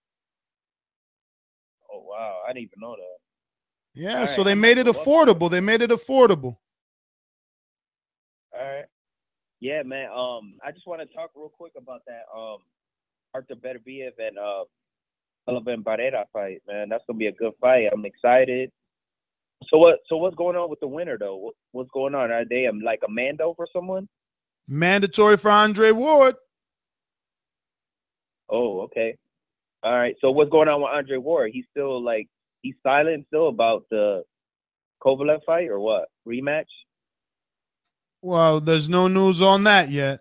Oh wow, I didn't even know that. Yeah, All so right, they I made might it go up affordable. They made it affordable. All right. Yeah, man. Um, I just want to talk real quick about that. Um, Arthur Beterbiev and uh, Sullivan Barrera fight, man. That's gonna be a good fight. I'm excited. So what? So what's going on with the winner though? What, what's going on? Are they um, like a Mando for someone? Mandatory for Andre Ward. Oh, okay. All right. So what's going on with Andre Ward? He's still like he's silent still about the Kovalev fight or what? Rematch? Well, there's no news on that yet.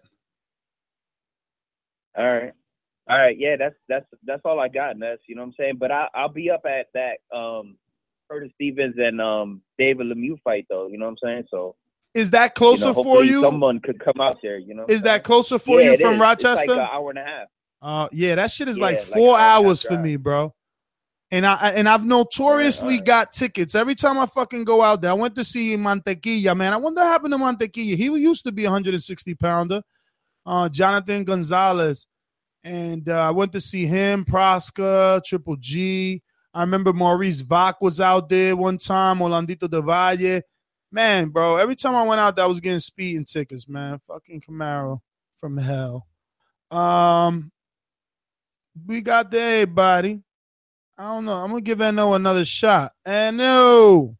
All right. All right. Yeah, that's that's that's all I got, Ness. You know what I'm saying? But I I'll be up at that um Curtis Stevens and um David Lemieux fight though, you know what I'm saying? So Is that closer you know, for hopefully you? Someone could come out there, you know. Is that closer for Yeah, you it from is. Rochester? It's like an hour and a half. Uh, yeah, that shit is Yeah, like like four an hour and a half hours for drive. me, bro. And I and I've notoriously got tickets every time I fucking go out there. I went to see Mantequilla, man. I wonder what happened to Mantequilla. He used to be a one hundred sixty pounder, uh, Jonathan Gonzalez, and uh, I went to see him, Prosca, Triple G. I remember Maurice Vac was out there one time, Orlandito de Valle. Man, bro, every time I went out there, I was getting speeding tickets, man. Fucking Camaro from hell. Um, we got there, everybody. I don't know. I'm gonna give Eno another shot. Eno.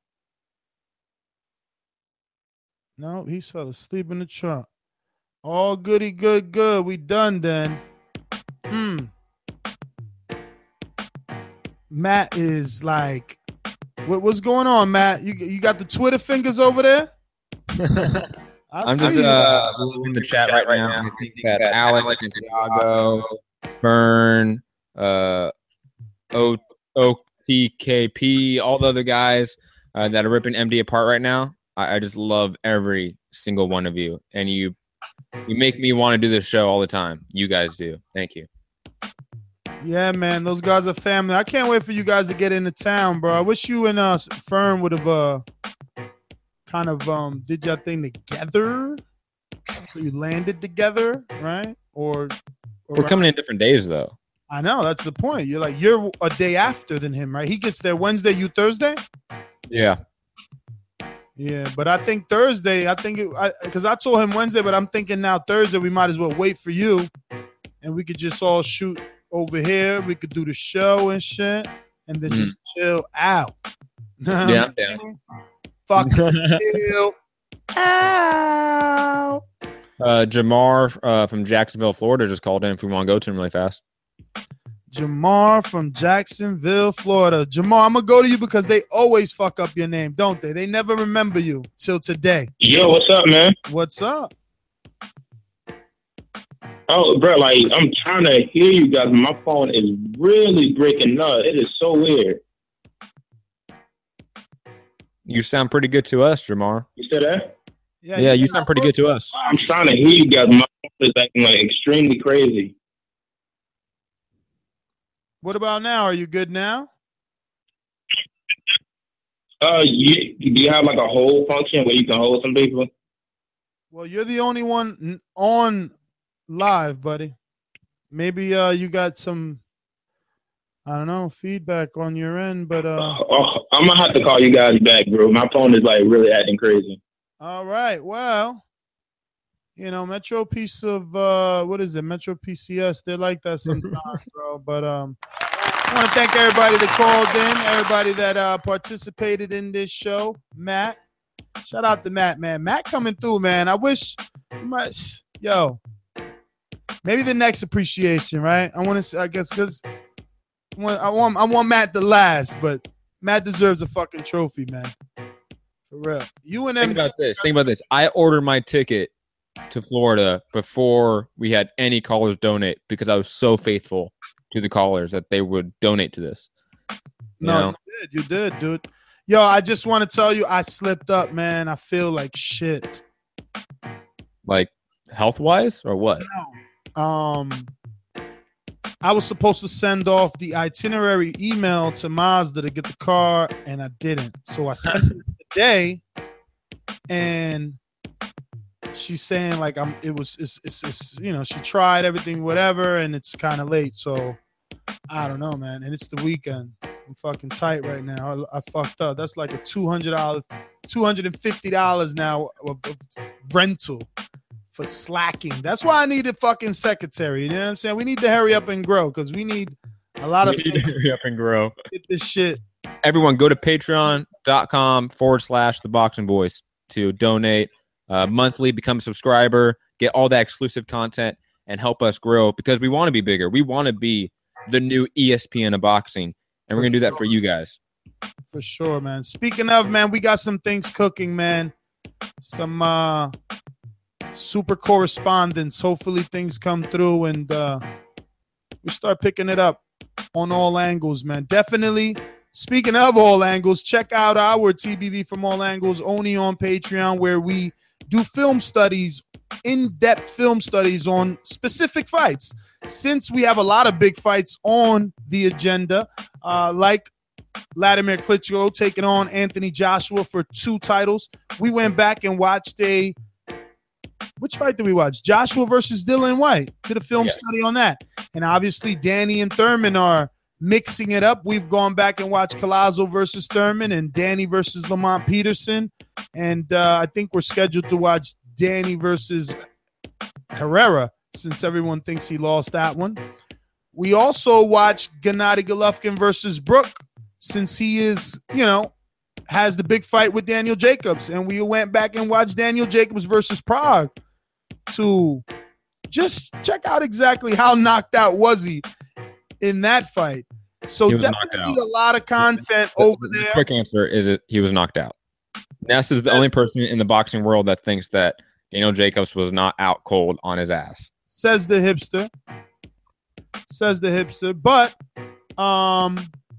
No, he fell asleep in the trunk. All goody, good, good. We done then. Hmm. Matt is like, what, what's going on, Matt? You you got the Twitter fingers over there? I I'm see just you. uh, in the chat right now. I think that Alex, Santiago, Burn, uh, O O T K P, all the other guys uh, that are ripping M D apart right now. I, I just love every single one of you, and you you make me want to do this show all the time. You guys do. Thank you. Yeah, man, those guys are family. I can't wait for you guys to get into town, bro. I wish you and uh Fern would have uh kind of um did your thing together. So you landed together, right? Or, or We're coming in different days, though. I know that's the point. You're like you're a day after than him, right? He gets there Wednesday, you Thursday. Yeah. Yeah, but I think Thursday. I think because I, I told him Wednesday, but I'm thinking now Thursday we might as well wait for you, and we could just all shoot over here. We could do the show and shit, and then Mm. just chill out. Know what Yeah, I'm yeah. saying? Fucking chill out. Uh, Jamar uh, from Jacksonville, Florida, just called in if we want to go to him really fast. Jamar from Jacksonville, Florida. Jamar, I'm gonna go to you because they always fuck up your name, don't they? They never remember you till today. Yo, what's up, man? What's up? Oh, bro, like I'm trying to hear you guys. My phone is really breaking up. It is so weird. You sound pretty good to us, Jamar. You said that? Yeah, Yeah, you sound pretty good to us. I'm trying to hear you guys. My phone is acting like extremely crazy. What about now? Are you good now? Uh, you, do you have like a hold function where you can hold some people? Well, you're the only one n- on live, buddy. Maybe uh, you got some, I don't know, feedback on your end, but uh, Oh, I'm gonna have to call you guys back, bro. My phone is like really acting crazy. all right. Well, You know, Metro piece of uh, what is it? Metro P C S. They're like that sometimes, bro. But um, I want to thank everybody that called in, everybody that uh, participated in this show. Matt, shout out to Matt, man. Matt coming through, man. I wish, much, yo, maybe the next appreciation, right? I want to, I guess, because I want, I want, I want Matt to last, but Matt deserves a fucking trophy, man. For real. You and them. Think about this. Think about this. I ordered my ticket to Florida before we had any callers donate because I was so faithful to the callers that they would donate to this. You No, know? you did. You did, dude. Yo, I just want to tell you, I slipped up, man. I feel like shit. Like health wise or what? Um, I was supposed to send off the itinerary email to Mazda to get the car, and I didn't. So I sent it today, and she's saying like I'm. It was. It's. It's. it's you know, she tried everything, whatever, and it's kind of late. So I don't know, man. And it's the weekend. I'm fucking tight right now. I, I fucked up. That's like a two hundred dollars, two hundred and fifty dollars now of, of rental for slacking. That's why I need a fucking secretary. You know what I'm saying? We need to hurry up and grow because we need a lot of We need to hurry up and grow. Get this shit. Everyone go to patreon.com forward slash the boxing voice to donate uh, monthly, become a subscriber, get all that exclusive content, and help us grow because we want to be bigger. We want to be the new E S P N of boxing, and we're going to do that for you guys. For sure, man. Speaking of, man, we got some things cooking, man. Some uh, super correspondence. Hopefully things come through and uh, we start picking it up on all angles, man. Definitely. Speaking of all angles, check out our T B V from all angles only on Patreon, where we do film studies, in-depth film studies on specific fights. Since we have a lot of big fights on the agenda, uh, like Vladimir Klitschko taking on Anthony Joshua for two titles, we went back and watched a which fight did we watch? Joshua versus Dylan White. Did a film Yes. study on that. And obviously Danny and Thurman are mixing it up. We've gone back and watched Collazo versus Thurman and Danny versus Lamont Peterson. And uh, I think we're scheduled to watch Danny versus Herrera since everyone thinks he lost that one. We also watched Gennady Golovkin versus Brook since he is, you know, has the big fight with Daniel Jacobs. And we went back and watched Daniel Jacobs versus Prague to just check out exactly how knocked out was he in that fight. So He was knocked definitely out. a lot of content The- over the there. quick answer is it he was knocked out. Ness is the only person in the boxing world that thinks that Daniel Jacobs was not out cold on his ass. Says the hipster. Says the hipster. But um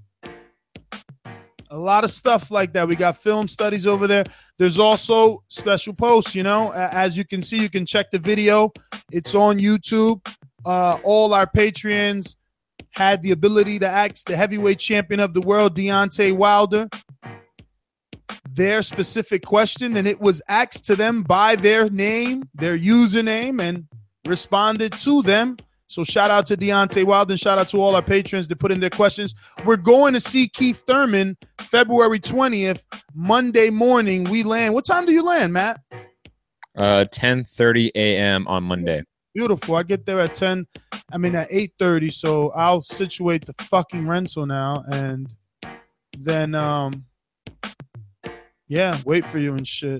a lot of stuff like that. We got film studies over there. There's also special posts, you know. A- As you can see, you can check the video. It's on YouTube. Uh, all our Patreons had the ability to ask the heavyweight champion of the world, Deontay Wilder, their specific question, and it was asked to them by their name, their username, and responded to them. So shout out to Deontay Wilder and shout out to all our patrons that put in their questions. We're going to see Keith Thurman February twentieth, Monday morning. We land. What time do you land, Matt? Uh, ten thirty a.m. on Monday. Beautiful. I get there at ten. I mean at eight thirty. So I'll situate the fucking rental now, and then um, yeah, wait for you and shit.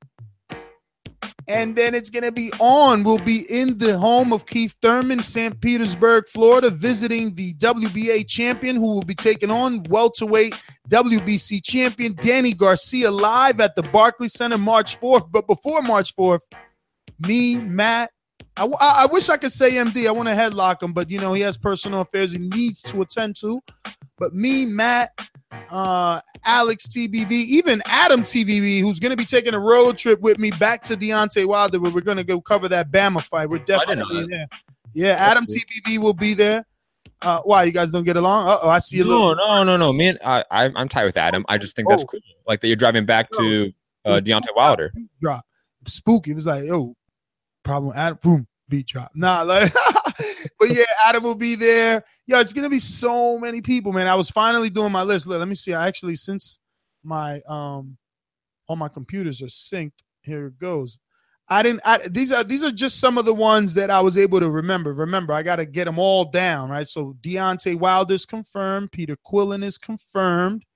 And then it's going to be on. We'll be in the home of Keith Thurman, Saint Petersburg, Florida, visiting the W B A champion who will be taking on welterweight W B C champion Danny Garcia live at the Barclays Center March fourth. But before March fourth, me, Matt, I, I, I wish I could say M D. I want to headlock him, but, you know, he has personal affairs he needs to attend to. But me, Matt, uh, Alex T B V, even Adam T B V, who's going to be taking a road trip with me back to Deontay Wilder, where we're going to go cover that Bama fight. We're definitely know there. Yeah, Adam T B V will be there. Uh, why, you guys don't get along? Uh-oh, I see a No, little. no, no, no. Man, I, I, I'm tight with Adam. I just think that's Oh. cool. Like that you're driving back to uh, Deontay Wilder. Drop. Spooky. It was like, yo, problem, Adam, boom, beat drop. Nah, like, but yeah, Adam will be there. Yo, it's gonna be so many people, man. I was finally doing my list. Let, let me see. I actually, since my um all my computers are synced, here it goes. I didn't. I, these are these are just some of the ones that I was able to remember. Remember, I got to get them all down, right? So Deontay Wilder's confirmed. Peter Quillen is confirmed.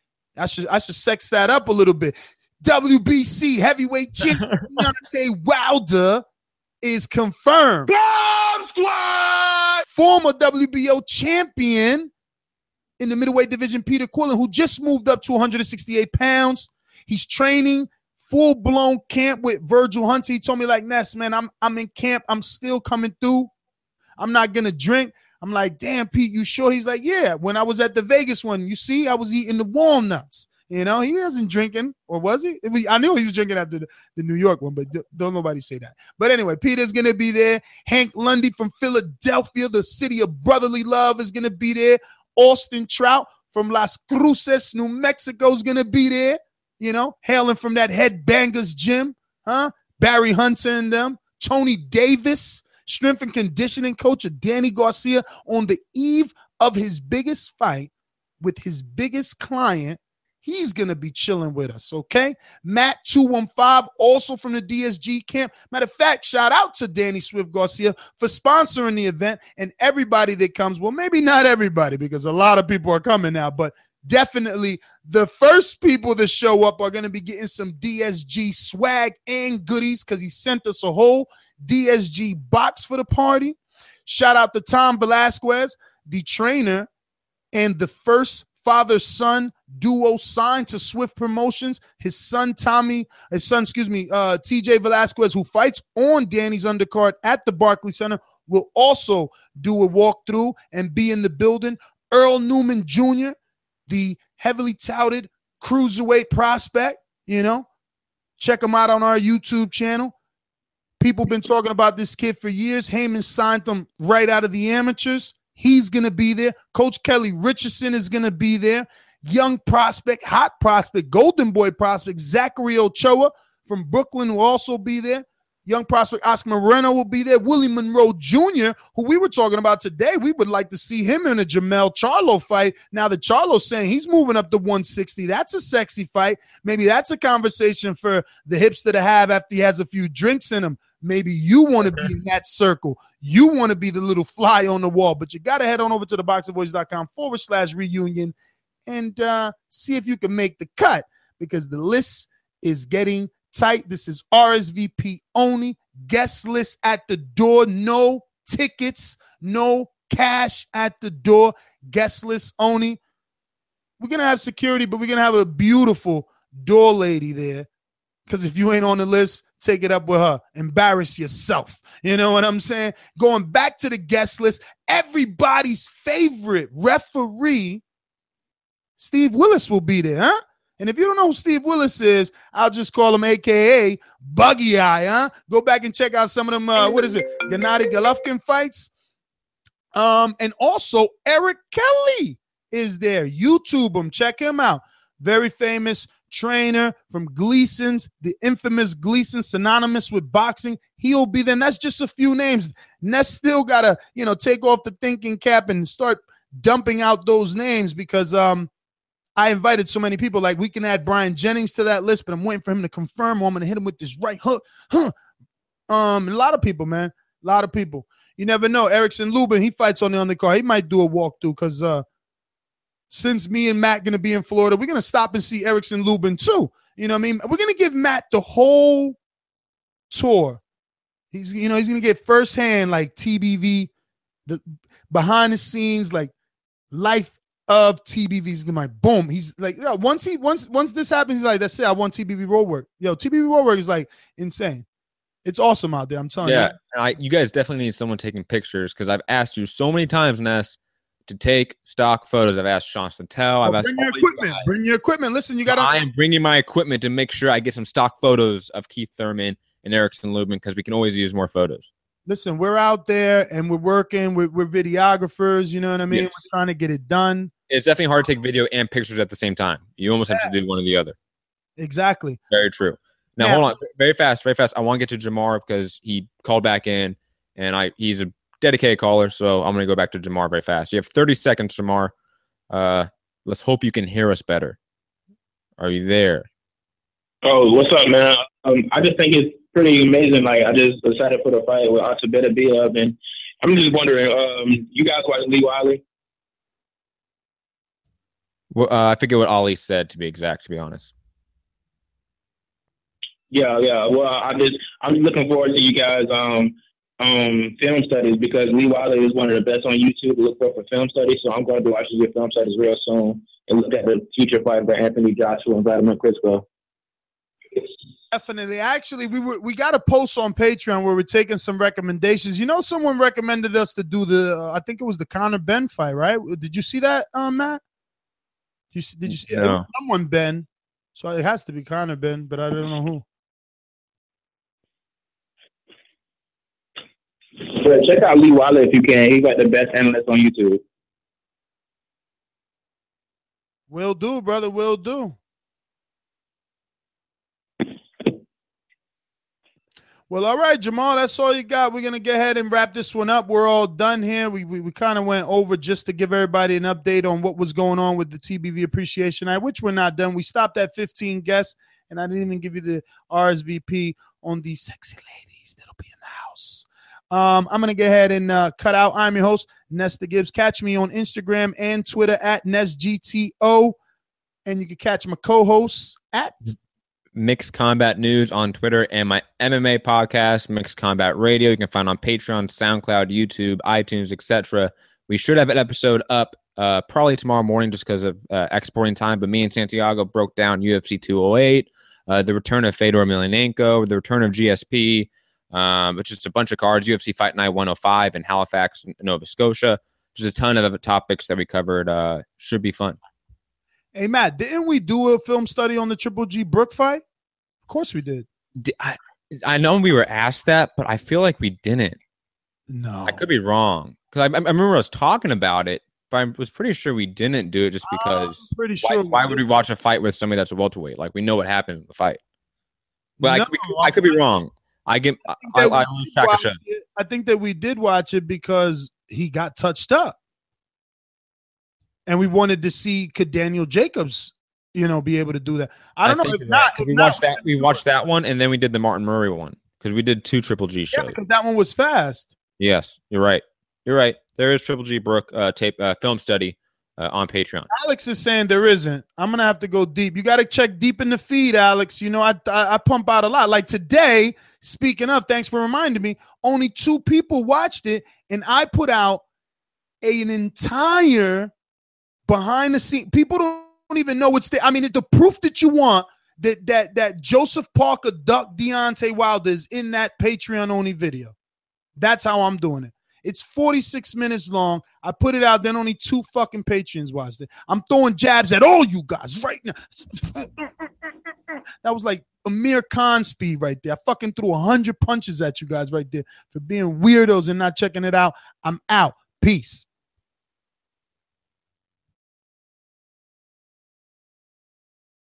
I should I should sex that up a little bit. W B C heavyweight champion Deontay Wilder is confirmed. Bomb Squad! Former W B O champion in the middleweight division, Peter Quillen, who just moved up to one hundred sixty-eight pounds. He's training full-blown camp with Virgil Hunter. He told me, like, Ness, man, I'm I'm in camp. I'm still coming through. I'm not going to drink. I'm like, damn, Pete, you sure? He's like, yeah. When I was at the Vegas one, you see, I was eating the walnuts. You know, he wasn't drinking, or was he? I knew he was drinking after the, the New York one, but don't nobody say that. But anyway, Peter's going to be there. Hank Lundy from Philadelphia, the city of brotherly love, is going to be there. Austin Trout from Las Cruces, New Mexico, is going to be there. You know, hailing from that Headbangers gym, huh? Barry Hunter and them. Tony Davis, strength and conditioning coach of Danny Garcia, on the eve of his biggest fight with his biggest client. He's going to be chilling with us, okay? Matt two one five, also from the D S G camp. Matter of fact, shout out to Danny Swift Garcia for sponsoring the event, and everybody that comes. Well, maybe not everybody, because a lot of people are coming now, but definitely the first people that show up are going to be getting some D S G swag and goodies, because he sent us a whole D S G box for the party. Shout out to Tom Velasquez, the trainer and the first father-son duo signed to Swift Promotions. His son Tommy, his son, excuse me, uh, T J Velasquez, who fights on Danny's undercard at the Barclays Center, will also do a walkthrough and be in the building. Earl Newman Junior, the heavily touted cruiserweight prospect, you know, check him out on our YouTube channel. People been talking about this kid for years. Heyman signed him right out of the amateurs. He's going to be there. Coach Kelly Richardson is going to be there. Young prospect, hot prospect, golden boy prospect, Zachary Ochoa from Brooklyn will also be there. Young prospect Oscar Moreno will be there. Willie Monroe Junior, who we were talking about today, we would like to see him in a Jamel Charlo fight. Now that Charlo's saying he's moving up to one sixty, that's a sexy fight. Maybe that's a conversation for the hipster to have after he has a few drinks in him. Maybe you want to be in that circle. You want to be the little fly on the wall, but you got to head on over to theboxervoice.com forward slash reunion and uh, see if you can make the cut, because the list is getting tight. This is R S V P only. Guest list at the door. No tickets, no cash at the door. Guest list only. We're going to have security, but we're going to have a beautiful door lady there, because if you ain't on the list, take it up with her. Embarrass yourself. You know what I'm saying? Going back to the guest list, everybody's favorite referee, Steve Willis, will be there, huh? And if you don't know who Steve Willis is, I'll just call him A K A Buggy Eye, huh? Go back and check out some of them, uh, what is it, Gennady Golovkin fights. Um, and also Eric Kelly is there. YouTube him. Check him out. Very famous trainer from Gleason's, the infamous Gleason, synonymous with boxing. He'll be there. And that's just a few names. Ness still got to, you know, take off the thinking cap and start dumping out those names, because um, I invited so many people. Like, we can add Brian Jennings to that list, but I'm waiting for him to confirm, or I'm going to hit him with this right hook. Huh. Um, a lot of people, man. A lot of people. You never know. Erickson Lubin, he fights on the undercard. He might do a walkthrough, because uh, since me and Matt going to be in Florida, we're going to stop and see Erickson Lubin too. You know what I mean? We're going to give Matt the whole tour. He's, you know, he's going to get firsthand, like, T B V, the behind the scenes, like, life of T B V. He's gonna like, boom. He's like, yo, once he once once this happens, he's like, that's it. I want T B V road work. Yo, T B V road work is like insane. It's awesome out there. I'm telling yeah, you. Yeah, I you guys definitely need someone taking pictures, because I've asked you so many times, Ness, to take stock photos. I've asked Sean Santel. I've oh, asked bring your equipment. Guys. Bring your equipment. Listen, you got. I am bringing my equipment to make sure I get some stock photos of Keith Thurman and Erickson Lubin, because we can always use more photos. Listen, we're out there and we're working. We're, we're videographers. You know what I mean? Yes. We're trying to get it done. It's definitely hard to take video and pictures at the same time. You almost yeah. have to do one or the other. Exactly. Very true. Now, yeah. hold on. Very fast, very fast. I want to get to Jamar, because he called back in, and I he's a dedicated caller, so I'm going to go back to Jamar very fast. You have thirty seconds, Jamar. Uh, let's hope you can hear us better. Are you there? Oh, what's up, man? Um, I just think it's pretty amazing. Like I just decided for the fight with Artur Beterbiev, and I'm just wondering, um, you guys watch Lee Wiley? Well, uh, I forget what Ali said, to be exact, to be honest. Yeah, yeah. Well, I just I'm looking forward to you guys um um film studies because Lee Wiley is one of the best on YouTube to look for for film studies. So I'm going to be watching your film studies real soon and look at the future fight by Anthony Joshua and Vladimir Klitschko. Definitely. Actually, we were we got a post on Patreon where we're taking some recommendations. You know, someone recommended us to do the uh, I think it was the Conor Ben fight, right? Did you see that, um, Matt? Did you, see- did you see No. it? Someone Ben? So it has to be Conor Ben, but I don't know who. But check out Lee Wiley if you can. He's like the best analyst on YouTube. Will do, brother. Will do. Well, all right, Jamal, that's all you got. We're going to go ahead and wrap this one up. We're all done here. We we, we kind of went over just to give everybody an update on what was going on with the T B V Appreciation Night, which we're not done. We stopped at fifteen guests, and I didn't even give you the R S V P on these sexy ladies that'll be in the house. Um, I'm going to go ahead and uh, cut out. I'm your host, Nesta Gibbs. Catch me on Instagram and Twitter at NestGTO, and you can catch my co-hosts at Mixed Combat News on Twitter and my M M A podcast, Mixed Combat Radio. You can find on Patreon, SoundCloud, YouTube, iTunes, et cetera. We should have an episode up uh, probably tomorrow morning just because of uh, exporting time. But me and Santiago broke down U F C two oh eight, uh, the return of Fedor Emelianenko, the return of G S P, um, which is a bunch of cards, U F C Fight Night one oh five in Halifax, Nova Scotia. Just a ton of other topics that we covered. Uh, should be fun. Hey, Matt, didn't we do a film study on the Triple G Brook fight? Of course we did. I, I know we were asked that, but I feel like we didn't. No. I could be wrong. Because I, I remember us talking about it, but I was pretty sure we didn't do it just because. I'm pretty why, sure. why would we watch a fight with somebody that's a welterweight? Like, we know what happens in the fight. But I, No, could be, I could be wrong. I get. I, I, that I we lose did track of watch shit. it- I think that we did watch it because he got touched up. And we wanted to see could Daniel Jacobs, you know, be able to do that. I don't know think if you're not. right, 'cause If we not, watched that. We watched that one, and then we did the Martin Murray one because we did two Triple G shows. because that one was fast. Yes, you're right. You're right. There is Triple G Brook uh, tape uh, film study uh, on Patreon. Alex is saying there isn't. I'm gonna have to go deep. You got to check deep in the feed, Alex. You know, I, I I pump out a lot. Like today, speaking of, thanks for reminding me. Only two people watched it, and I put out an entire behind the scene. People don't even know what's there. I mean, the proof that you want that that that Joseph Parker ducked Deontay Wilder is in that Patreon only video. That's how I'm doing it. It's forty-six minutes long. I put it out, then only two fucking patrons watched it. I'm throwing jabs at all you guys right now. That was like Amir Khan speed right there. I fucking threw one hundred punches at you guys right there for being weirdos and not checking it out. I'm out. Peace.